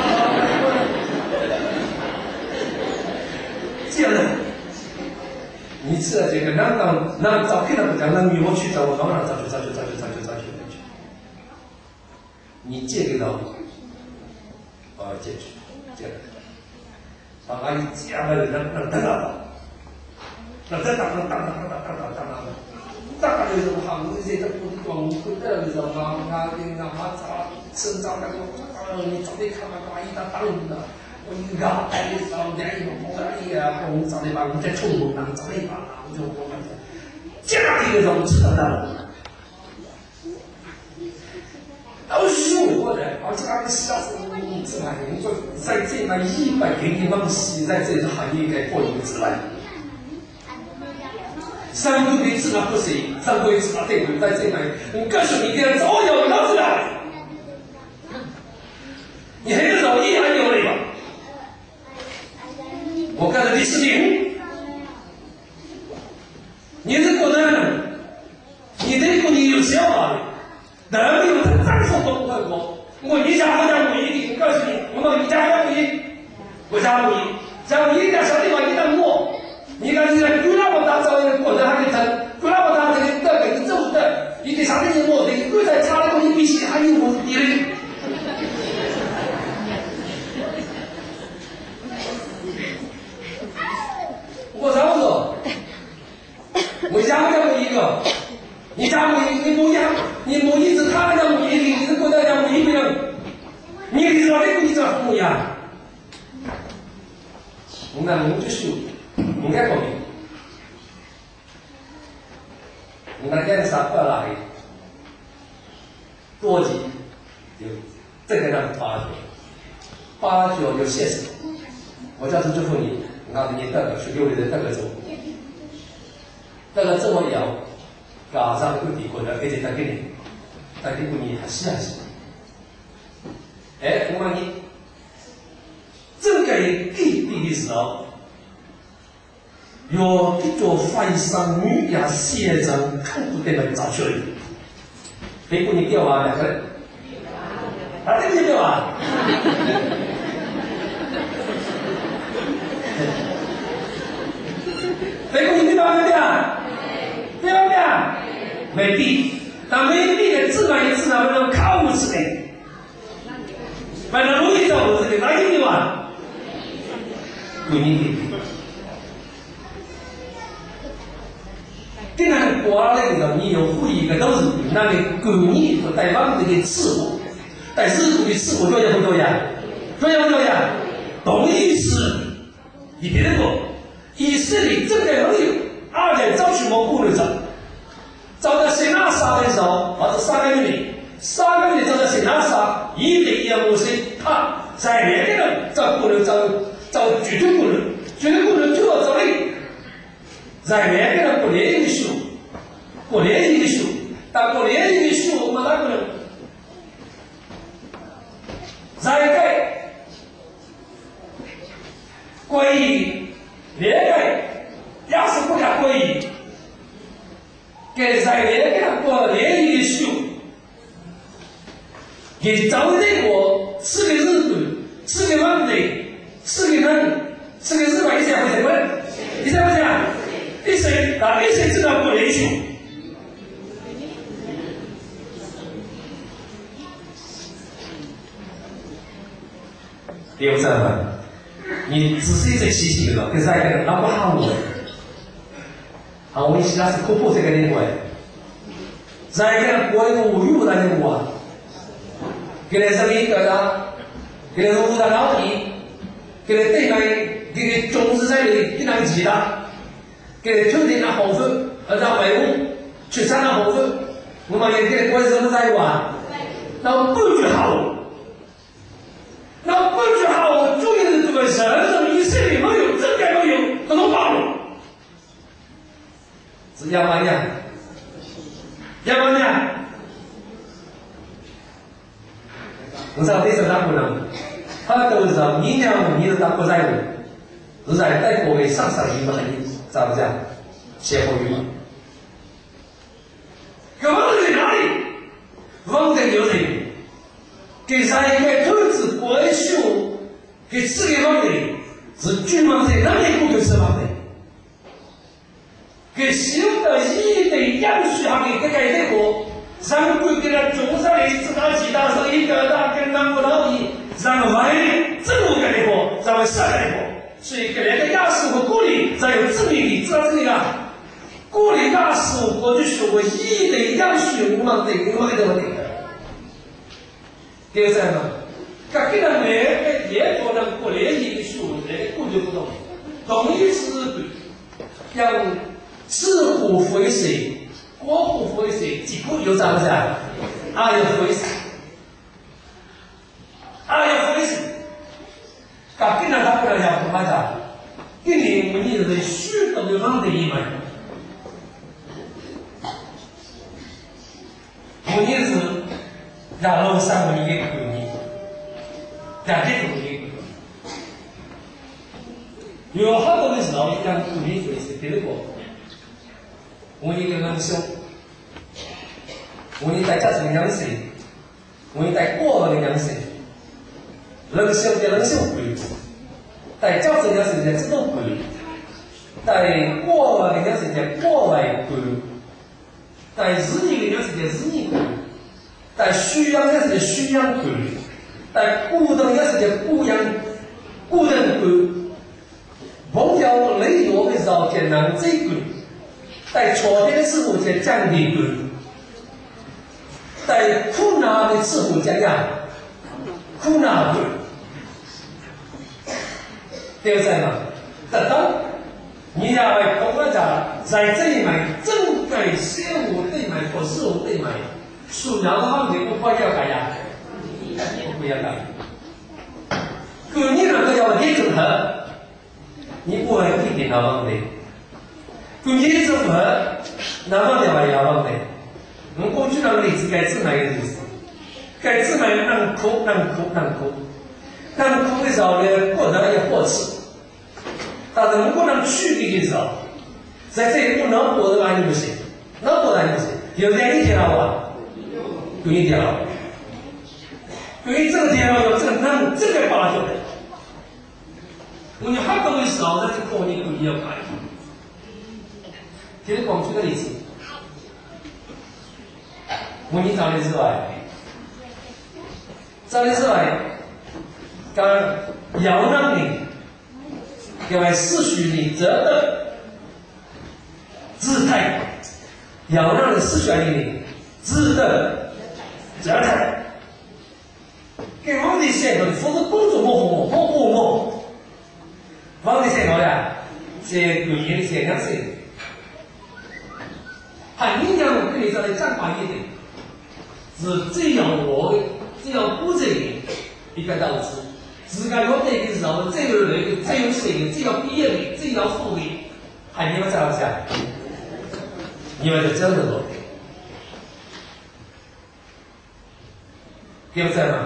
见了。你吃了这个，难道难照片都不讲，那女我去找我当然找去找去找去找去找去找去。你借给到我，我借去，借了。把阿姨借了，那那等了，那再打那打打打打打打打。大概就是行那些在不地方，不得就是嘛，那那那嘛咋生长那个，你早点看那个阿姨他当的，我一个哎，早点一个我哎呀，我早点把我在冲动当早点把，我就我们这样一个人知道的，都是我的，而且那个下次你知道，你说在这那一百给你们是在这个行业该过一个之来。三个月吃了不行，三个月吃了对不在这里，你告诉你这早有脑子了，你还有老一还有那个，我干了第四年，你这个人，你这个你有想法的，哪没有他再说不会过，我一家好像不一定，告诉你，我们一家好像不一，我家不一，家不一点小地方一旦摸。你看，你看，古那么大造一个过程还给腾，古那么大这个这个政府的，你给啥东西摸的，古在差的东西比起还有问题嘞。我啥不说？我家不要一个，你家不一，你不一，你不一是他家不一，你是国家家不一不样，你你说的不一这不一样，我那我就修。应该公平，你那检查过来，多级就这个让八九，八九就现实。我叫是祝福你，我给你带个去六里的带个走，带个这么摇，搞上个底过来，而且带给你，带给你还是还是。哎，我问你，正给弟弟的时候。有一座翻山女呀，写成看不得人找出来。别过你掉啊，两个人，啊，对不对啊？别过你对吧？对不对啊？对吧？对啊？没地，但没地的自然也自然不能靠不起来。反正容易找我这个，哪有的嘛？有你的。当然，过来的时候，你有会一个都是那个管理和对方这个伺候，但是这个伺候多样不多样？多样不多样？同意是，你别那个，以色列真的没有，而且早去我顾虑着，找到谁拿杀的时候，或者三个月，三个月找到谁拿杀，一定要我是他在那个人找顾虑找找绝对顾虑，绝对顾虑就要找你。在那个人不联系的时候，不联系的时候，但不联系的时候，我们那个人，在给归于那个，要是不敢归于，给在那个人不联系的时候，也找那个是个日本，是个问题，是个人，是个日本一些会什么？你想不想？一谁啊？一谁知道不联系？第五三分，你仔细在细细的，跟在一个那不好我，啊，我们其他是突破这个领域，在一个国有无用的任务啊，给你生意个啥？给你五大老皮，给你对面，给你种植在里，给那几大。给你推荐那好处，而在维护去山那好处，我们也给你关什么在玩？那不就好？那不就好？注意是要不娘？要不娘？我知道这是哪个人？他都是你娘，你是当国在务，是在带国为上上一个很咋不讲？歇后语。可问题在哪里？问题就在于，给上一个投资国修，给这个问题是军方在哪里不就是问题？给修的一对养水行业给改这个，让规给了中山的自大几大生一个大跟南不老一，让外政府改这个，让上改这个，所以给那个亚视和鼓励，才有证明的，知道这个啊？鼓励亚视和就说过一对养水，我们对我们这个问题。第三呢，他给了每个业主的国内一个数，那个固就不同，同一是要自户回水，国户回水，几户有咋不是啊？啊有回水，啊有回水，他给了他不能要不嘛的，给你我你是虚的方的一门，我你是然后上面一个口音，两个口音，有好多的时候让口音回水，别的过。我一个人修，我一代家庭养生，我一代过了的养生，人修的人修贵，代家庭养生的这种贵，代过了的养生的过来贵，代日年的养生的日年贵，代需要养生的需要贵，代古人养生的古养古人贵，碰到内容的时候就能最贵。在错的事物就降低贵，在苦难的事物怎样？苦难贵，对不对嘛？得到你要为公国家在这一买正对事物对买和事物对买，属羊的方面不要改呀，不要改。可你两个要一整合，你不会一点到问题。关键是什么？哪方面还要问题？我过去那个例子该自买的意思，该自买能哭能哭能哭，能哭的时候呢，过得也过气，但是如果能去的的时候，在这一步能过的完全不行，能过的不行。有点一天了吧？有一天了，关于这个天了，有这个能这个把握的，我你好多的时候，那这个你不要改。其实广举个例子，我你找的之外，找的之外，刚要让你各位世俗的责任姿态，要让你世俗的值得责态，给我们的社会否则工作模糊模糊模，我们的社会呀，是个人的现象性。很影响跟你说的正反一点，是只要我只要不这个一个导致，自家要对的时候，只有那个只有谁的，只要毕业的，只要富的，还你们咋想？你们就这样子做，对不对嘛？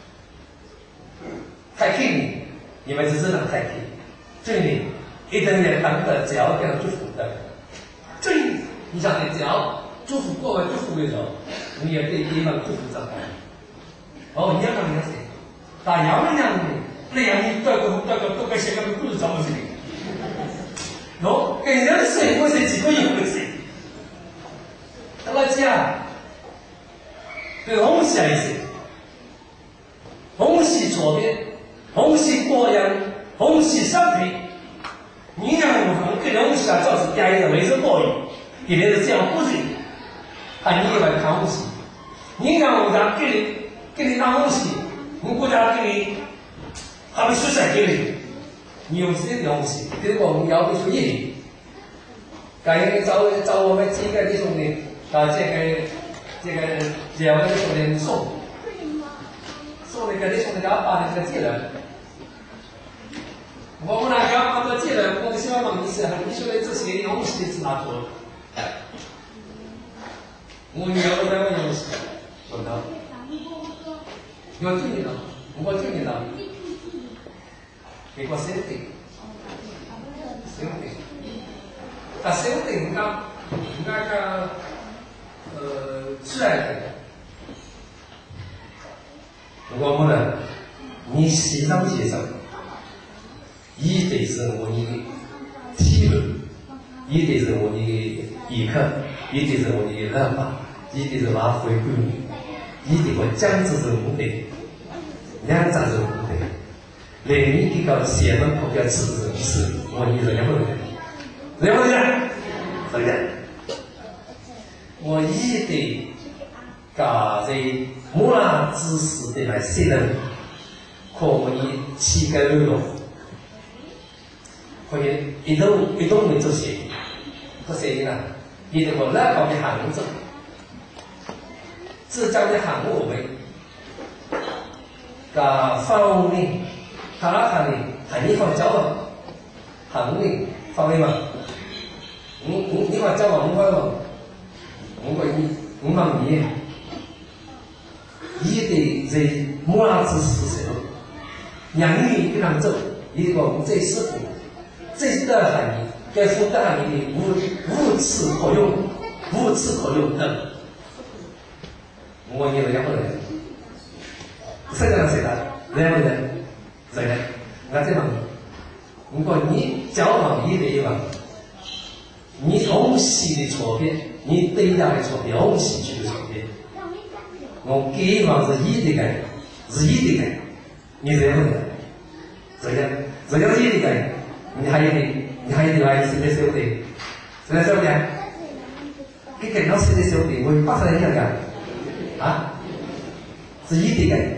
太轻，你们是真的太轻，这里一定要当的，只要这样祝福的，这。你想你只要祝福过完祝福的时候，你也对对方祝福上来。哦，你要让人家谁？但要人家那样你这个这个这个些个不是怎么事情？喏，跟人家谁我谁几个一回谁？那么讲，对红喜还是红喜左边，红喜过阳，红喜上品。你让我们跟红喜啊，照是加一个为之过瘾。给人是这样不是，但你也来看东西。你看我家给你给你拿东西，我国家给你还没出钱给你，你有这东西，给我们要不出一该找找我们几个的兄弟，啊，这个这个两个的兄弟送，送那个的兄弟家把那个借了。我们那个把这借了，我们希望问你是，你说的这些东西是哪做？ 我要不然我用是，不知道。要听得到，我听得到。给我身体，身体，但身体人家人家个呃自然的。我们呢，你欣赏欣赏，一对是我的体论，一对是我的艺课，一对是我的人法，一对是拉回观念，一对我讲知是目的，两张是目的。另一个写本口标词是是我一人两个人，两个人，对不对？我一对搞这木兰知识的来写的，可我以七个内容，可以一动一动的做写，做写呢，你这个那个的行字，浙江的行我为，个方面。他那看的，还你放交往，行的方面嘛，你你你话交往你话嘛，我讲你你嘛你，伊的在木兰子是时候，养育跟他们走，一个我们这师傅，这的含义，该负的含义的无无此可用，无此可用等，我有两个人，谁跟他谁的，两个人。对的，我这样，如果你交往一对吧，你红喜的错别，你对待的错别，红喜去的错别，我给往是一的概，是一的概，你这样的，这个这个是一的概，你还有的，你还有的来是的兄弟，是的兄弟，给跟老师的兄弟，我八十年的啊，是一的概。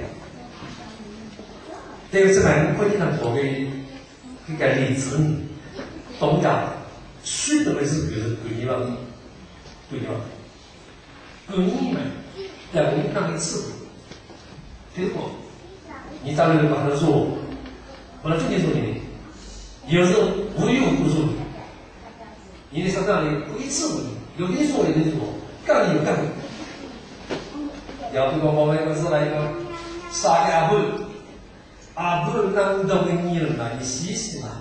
这个是蛮关键的，作为这个例子，东家取得的是就是对你了，对吧？对你们要我们当一次，结果你找人把他说，把他重点说你，有时候无有不说，你的身上的不一次有你说有你说，干有干。要不我们不是那个沙家会。啊，不能都给你了嘛，你洗洗嘛。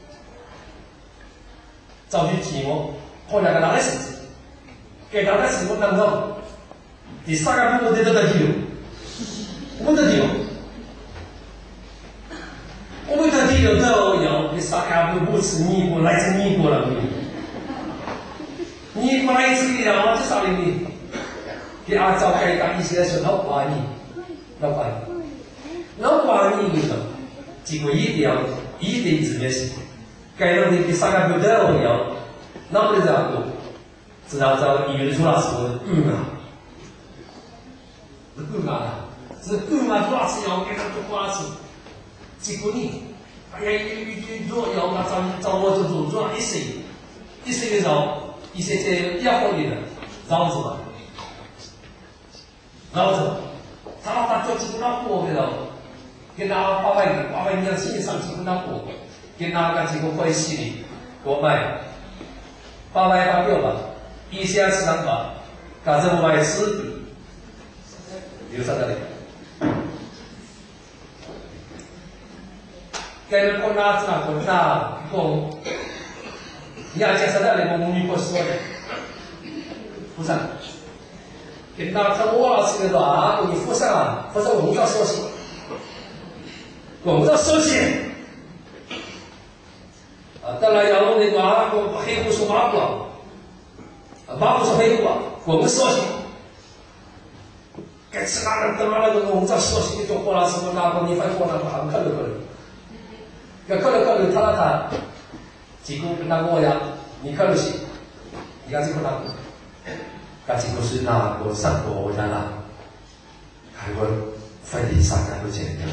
早去寂寞，后来个哪来事情？给哪来事情当中？第三个部分得到地我得地我们得地都有，第三个部不是你过来自你过了你，你过来一次一样，我就啥的你？给阿早该干一些是老管你，老管你。老管你的，结果一定要一定直接是，该让你给三个不得要，那不能这样做，只要找医院出来是干嘛？是干嘛的？是干嘛做哪次要给他做哪次？结果你，哎呀，一一做要那找找我做做做一岁，一岁的绕，一岁在一好的绕子吧，绕子，他那他做几个那过的了。跟他八百八百年身上去跟他过，跟他个几个关系的，我买八百八六吧，一千四三百，干这五百四，有啥的嘞？该人讲哪子哪讲哪讲，你要介绍的嘞，我们女过说的，不是？跟他他我老师的说啊，你附上啊，附上我们要说起。我们要收钱啊！当然要弄那个啊，黑户说马虎啊，马虎说黑户啊，我们收钱。该吃哪个等哪个，我们要收钱就过了什么哪个你反过来把看了看了，要看了看了他那他，结果跟他我呀，你看了些，你看这个哪个，他结果是哪个上过我家啦，还我快递上来不钱的。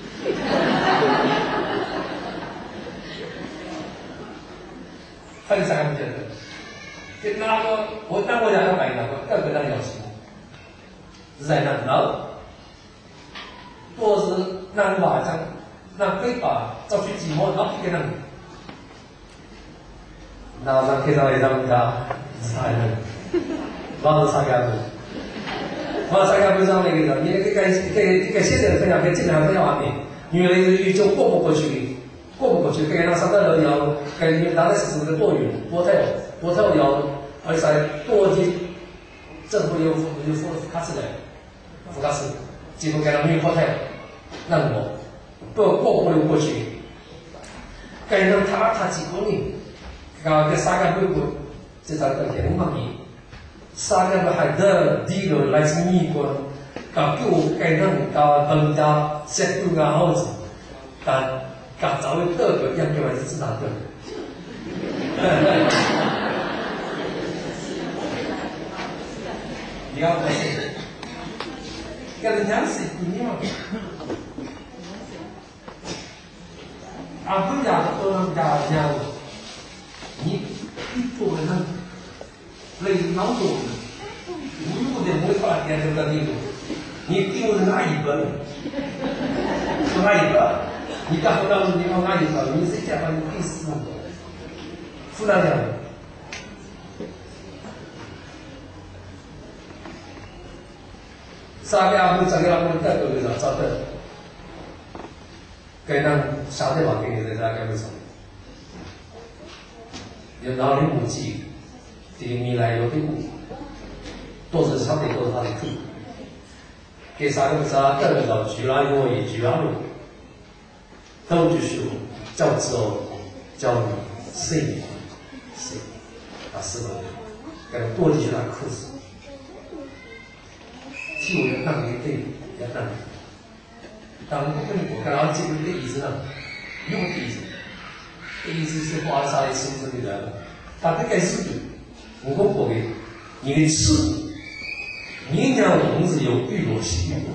分三个觉得，跟那个我当我家要买那个，各个那要求，在那老，多是那瓦匠，那非法造出寂寞，老给那，那那看到一张家，啥人？ 我是参加过，我参加过上那个的，你那个跟跟跟现在的分享跟经常分享完的，原来是就过不过去的，过不过去，跟那上班了要跟你拿的是什么多元波头波头要，而且多的政府有有付付卡斯的，付卡斯，结果给他们波头，那我不过不了过去，跟那他他几个人，搞个三个回国，这咋个天忙的？三个还得第一个来自美国，搞给我改成搞东家接触个好子，但搞早一个个要给我是知道的。你要不是，跟人家是一样。啊，不讲都能讲讲，你一部分人。累脑洞，无用的没法变成个那种，你丢是哪一个呢？是哪一个？你干不到你往哪一个？你谁家把你给死了？是哪样？三个阿姆，三个阿姆带头的啥？找的，该让啥地方给你在家干不成？有脑力母鸡。这个未来有的路，都是相对都是他的苦。给啥个啥个人到居然我也居然路，都就是叫做叫谁谁啊是吧？该多的去拿苦死，替我要当一个要当，当跟我刚刚这个的意思呢，用的意思，意思是花啥的心思的人，他这个是。我讲过的，你的刺，你让笼子有玉罗西玉，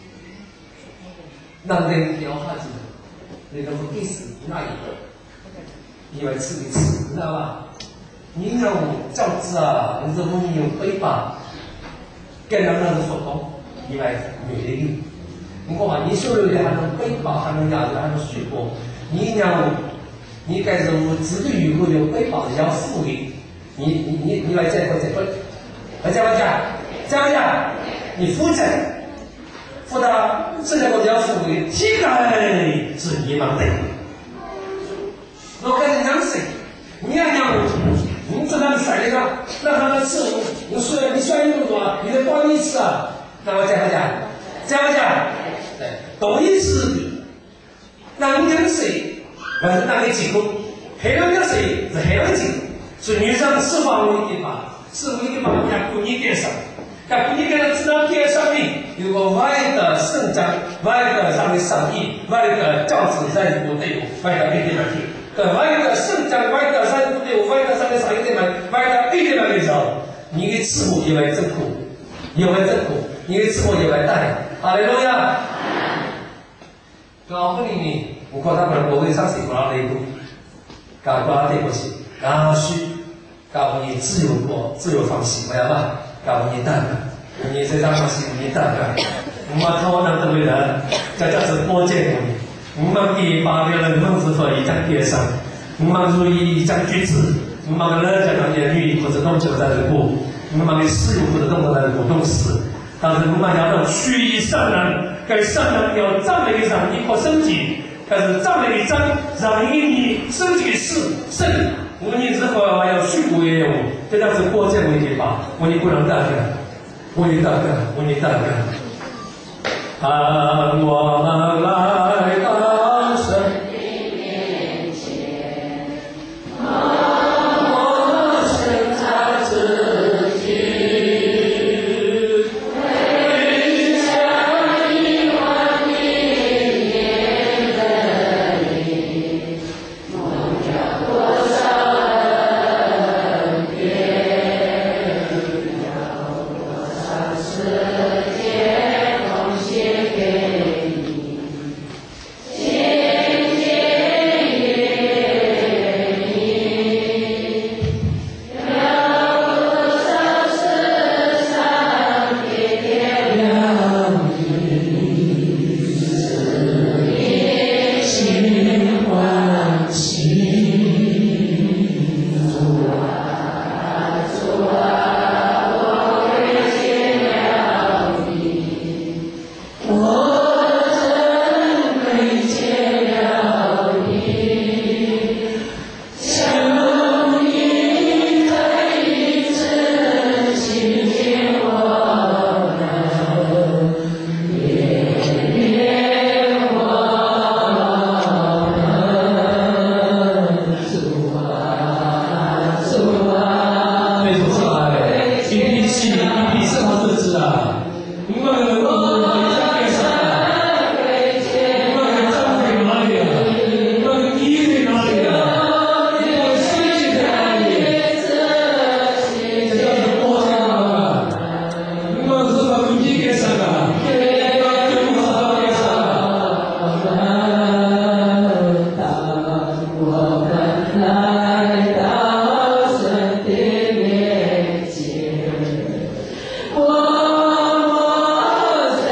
那人雕下去，那个不给死那一个，因为刺的刺，你知道吧？你让教子啊，你这我们有背吧，跟人那是活动，因为没得的。你讲嘛，你手里的还能背吧，还能压着，还能水果，你让你该是我自己以后有背吧是要付的。你你你你来这块这块，来这块讲，这样讲，你负责，负责剩下我只要付的，体概是你们的。我跟你讲谁？你要讲我，你知道你谁的个？那他们吃我，你说你说那么多，你得帮你吃啊？那我讲不讲？讲不讲？对，懂意思。那你讲谁？我是那个机构，黑人讲谁是黑人机构。所以女生释放我一点吧，释放一点吧，要顾你点上，要顾你点上知道点上面有个外的圣章，外的上面上义，外的教子在部队伍，外的一点半天，跟外的圣章，外的上部队伍，外的上面上一点半，外的一点半的时候，你的慈母也会真苦，也会真苦，你的慈母也会带，哈利路亚。告诉你呢，我看他们我会上谁过来的一步，搞过来的过去。然后去搞你自由过，自由放弃，不要吧？搞你蛋蛋，你这张放弃你蛋蛋，我们讨论这位人，这叫是波见我们，我们给八个人弄是说一张碟上，我们如意一张橘子，我们人家讲言语或者弄就在这过，我们的私有或者弄在这过动词，但是我们要让虚以圣人，给圣人有这么一场一颗身体，但是这么一张让你身体是圣。五年之后还要虚无也有，这叫是过见为结吧？我你不能这样干，我你这样干，我你这样干。盼我们来到神的面前，盼我们审查自己，回想一万年年的你，梦着多少。 你比什么日子啊？因为我们家给啥啊？因为政府给哪里啊？因为医院给哪里啊？因为经济在哪里？这叫做国家啊！因为是把经济给啥啊？因为政府给啥啊？我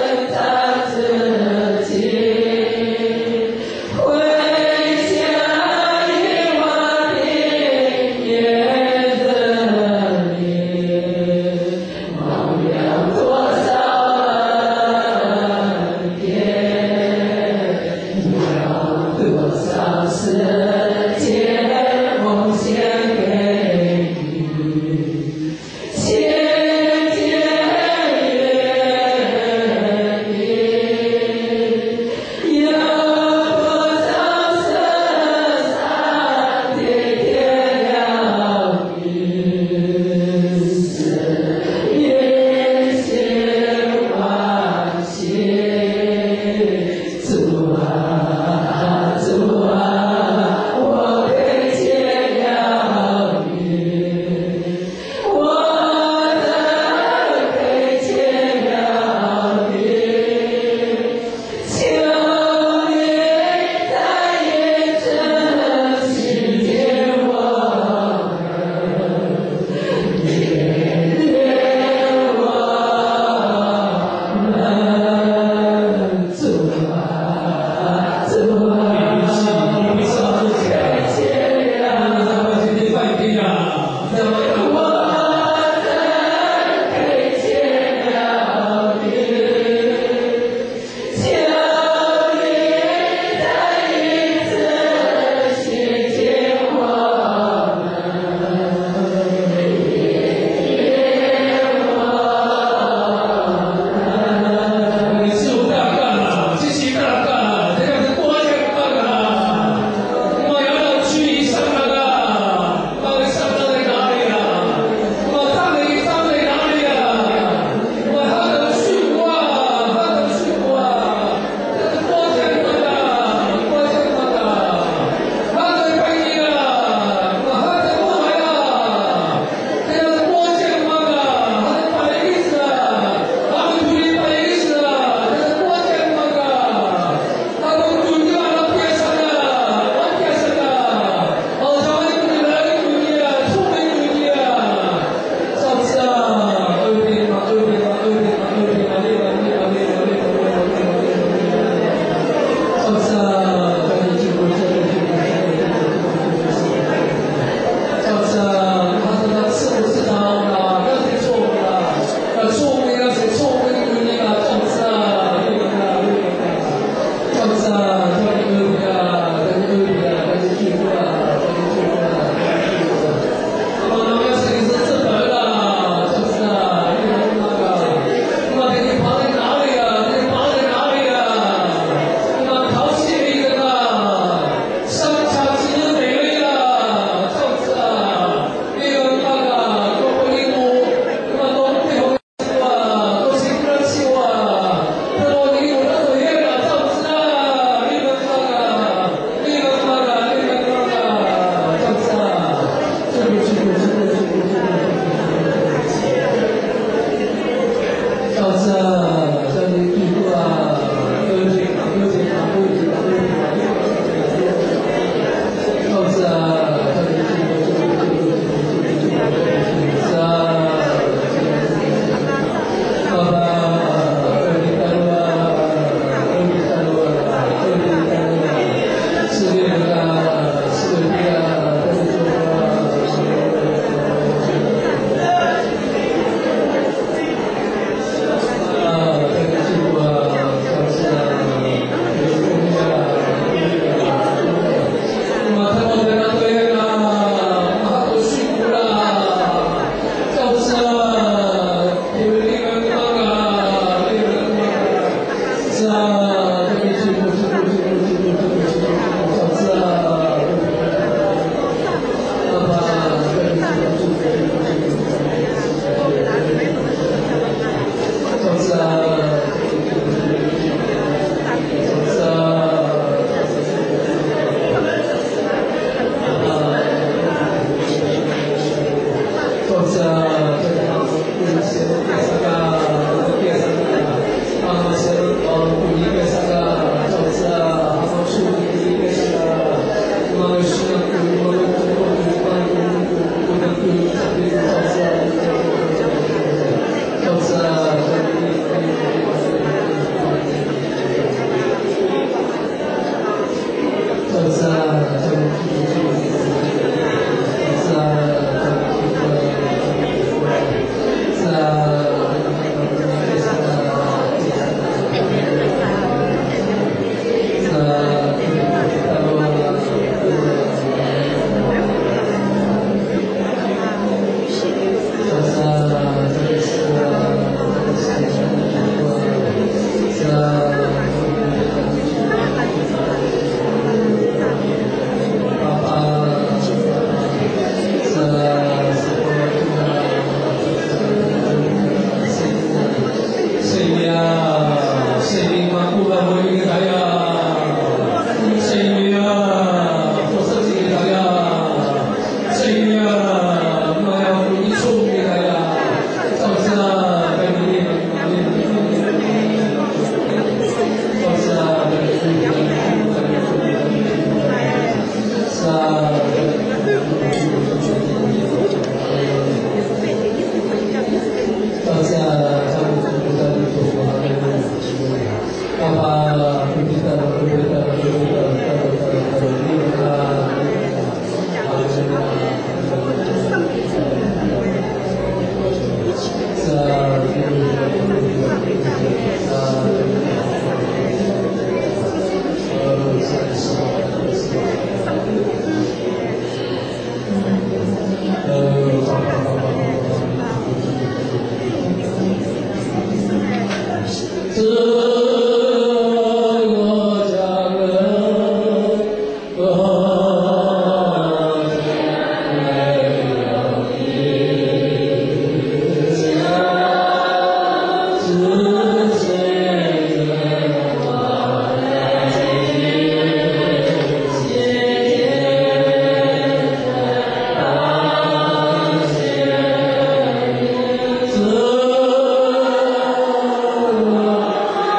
子。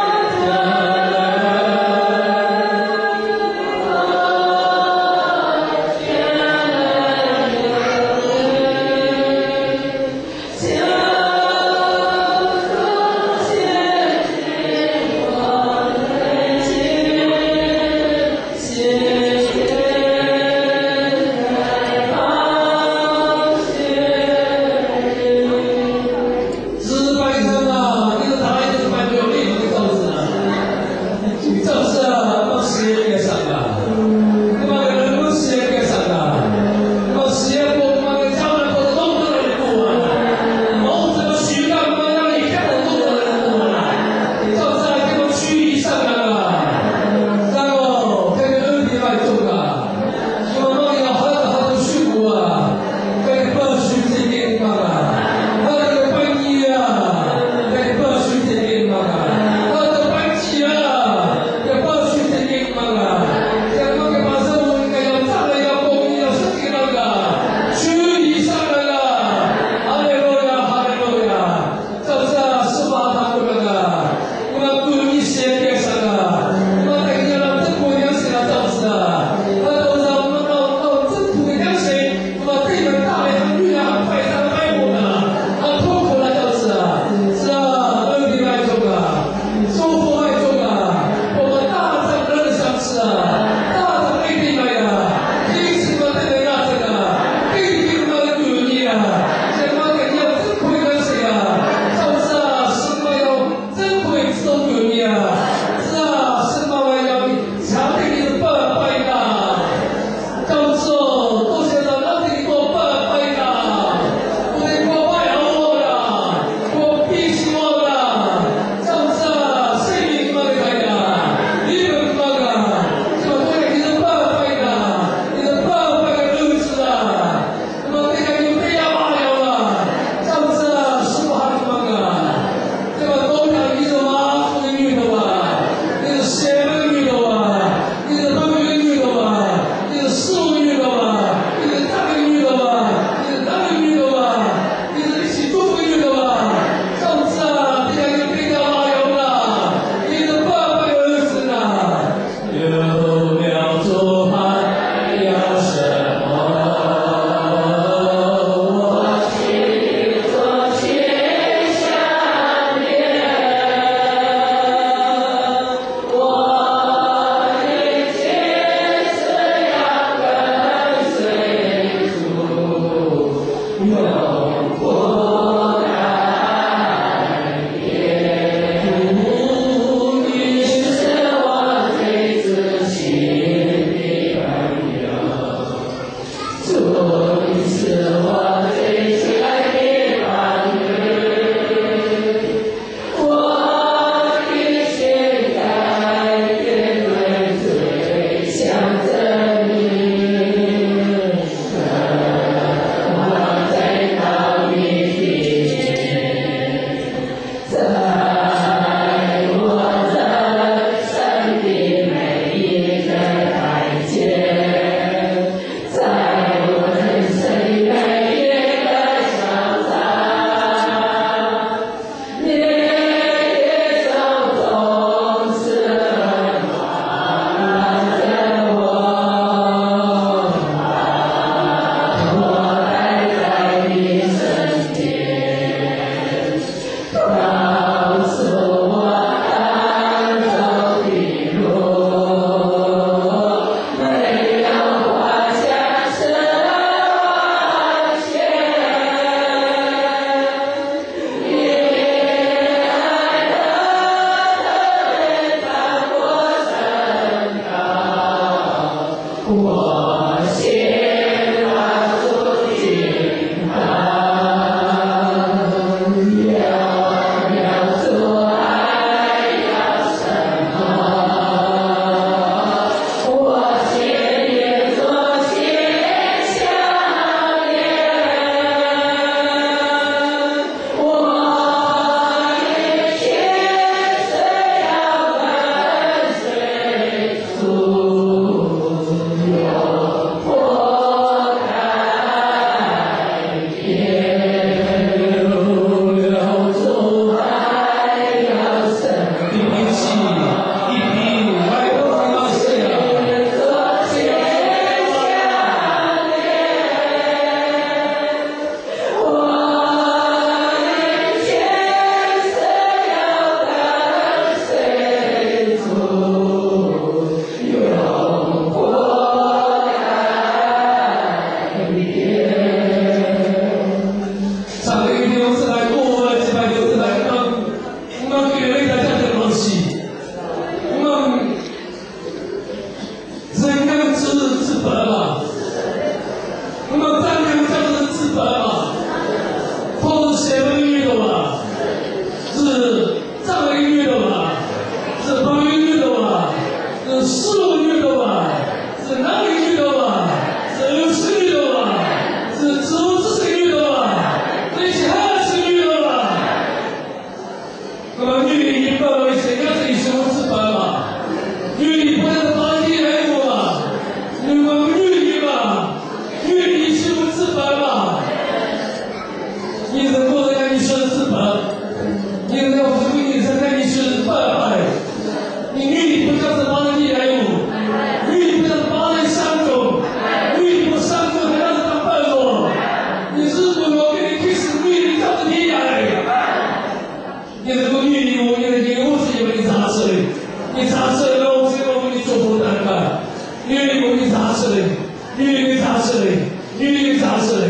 你能够运用我，你的灵是因为你查实的，你查实的，我是我们的做不难干，因为我们查实的，因为你查实的，因为你查实的。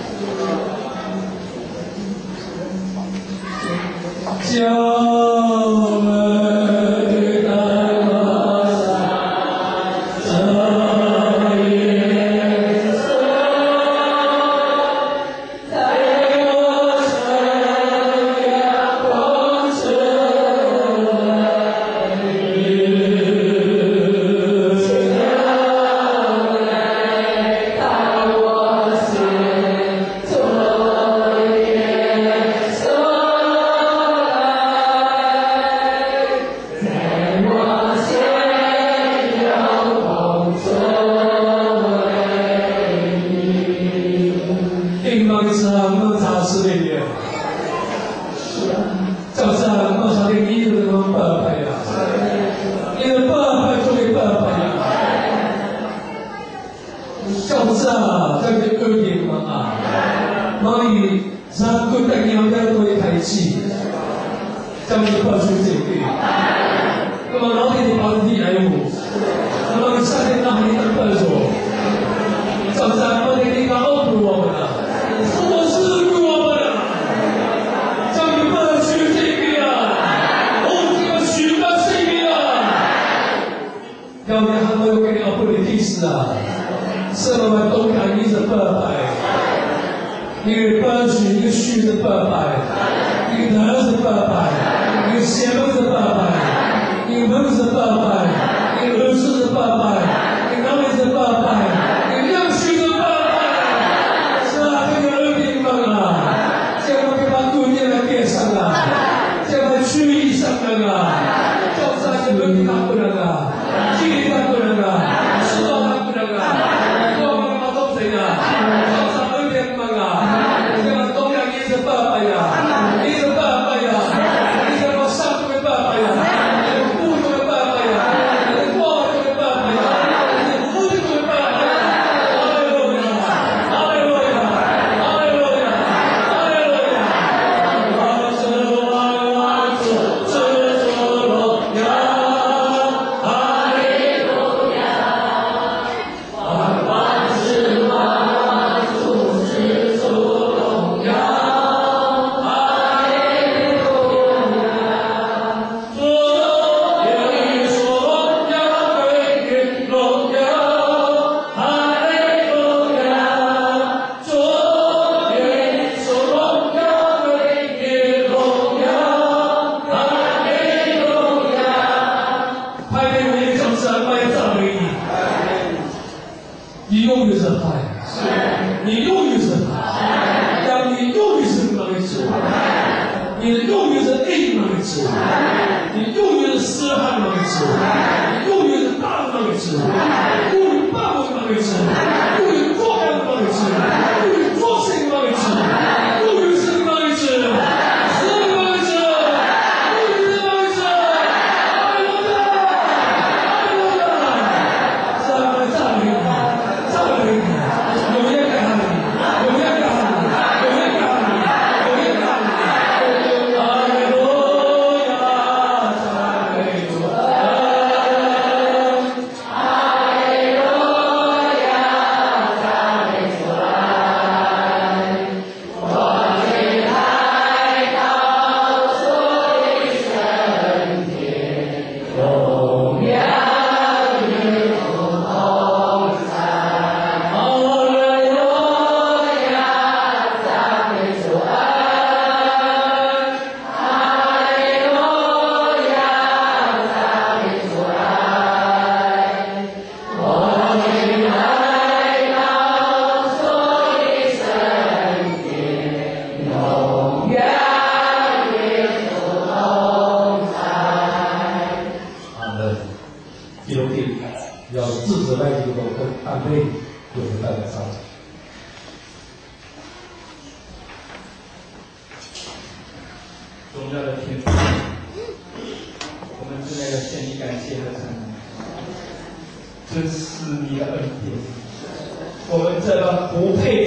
教门的大山，耶稣，在我生涯光之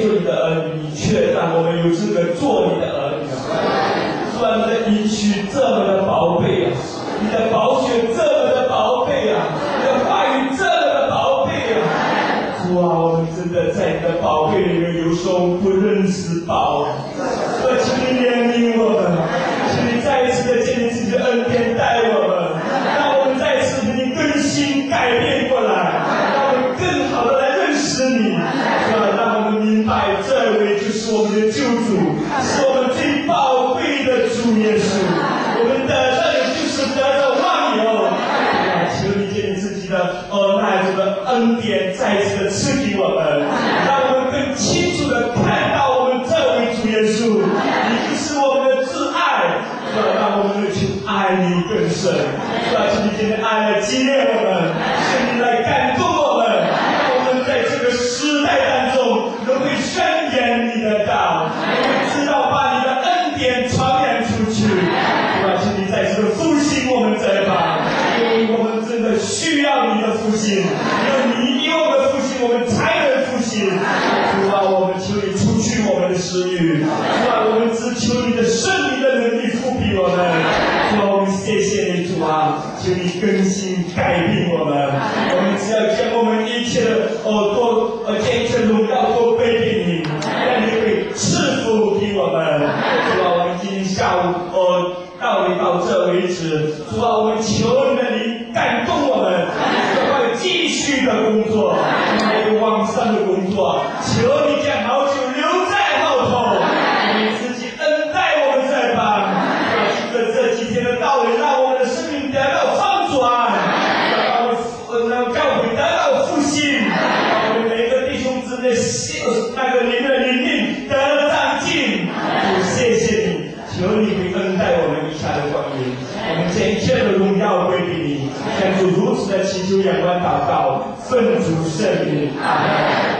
让我们有资格做你的儿女啊！专门应许这改变过来，让我们更好的来认识你，是吧？让我们明白这位就是我们的救主，是我们最宝贵的主耶稣。我们得到的就是得到万有。求你借你自己的呃那主的恩典再一次的赐给我们，让我们更清楚的看到我们这位主耶稣，你就是我们的挚爱，是吧？让我们去爱你更深，是吧？求你今天爱来激励我们，求你来感动我们，让我们在这个时代当中都会宣言你的道，我们知道把你的恩典传扬出去，是吧？求你再次的复兴我们这一方，因为我们真的需要你的复兴，因为你有我们的复兴，我们才能复兴。主啊，我们求你除去我们的私欲，主啊，我们只求你的圣灵的能力复辟我们。主啊，我们谢谢你，主啊，求你更新改变我们。我们只要将我们一切的哦都呃将一切荣耀都归给你，让你会赐福给我们。主啊，我们今天下午哦到你到这为止。主啊，我们求你的灵感动我们，要继续的工作，还有往上的工作。求你将好酒留在后头，你自己恩待我们这帮，记得这几天的道理，让我们的生命得到翻转，让我们让教会得到复兴，让我们每个弟兄姊妹那个灵的灵命得长进。主，谢谢你，求你会恩待我们以下的光阴，我们将一切的荣耀归给你。向主如此的祈求仰望祷告，奉主圣名，阿门。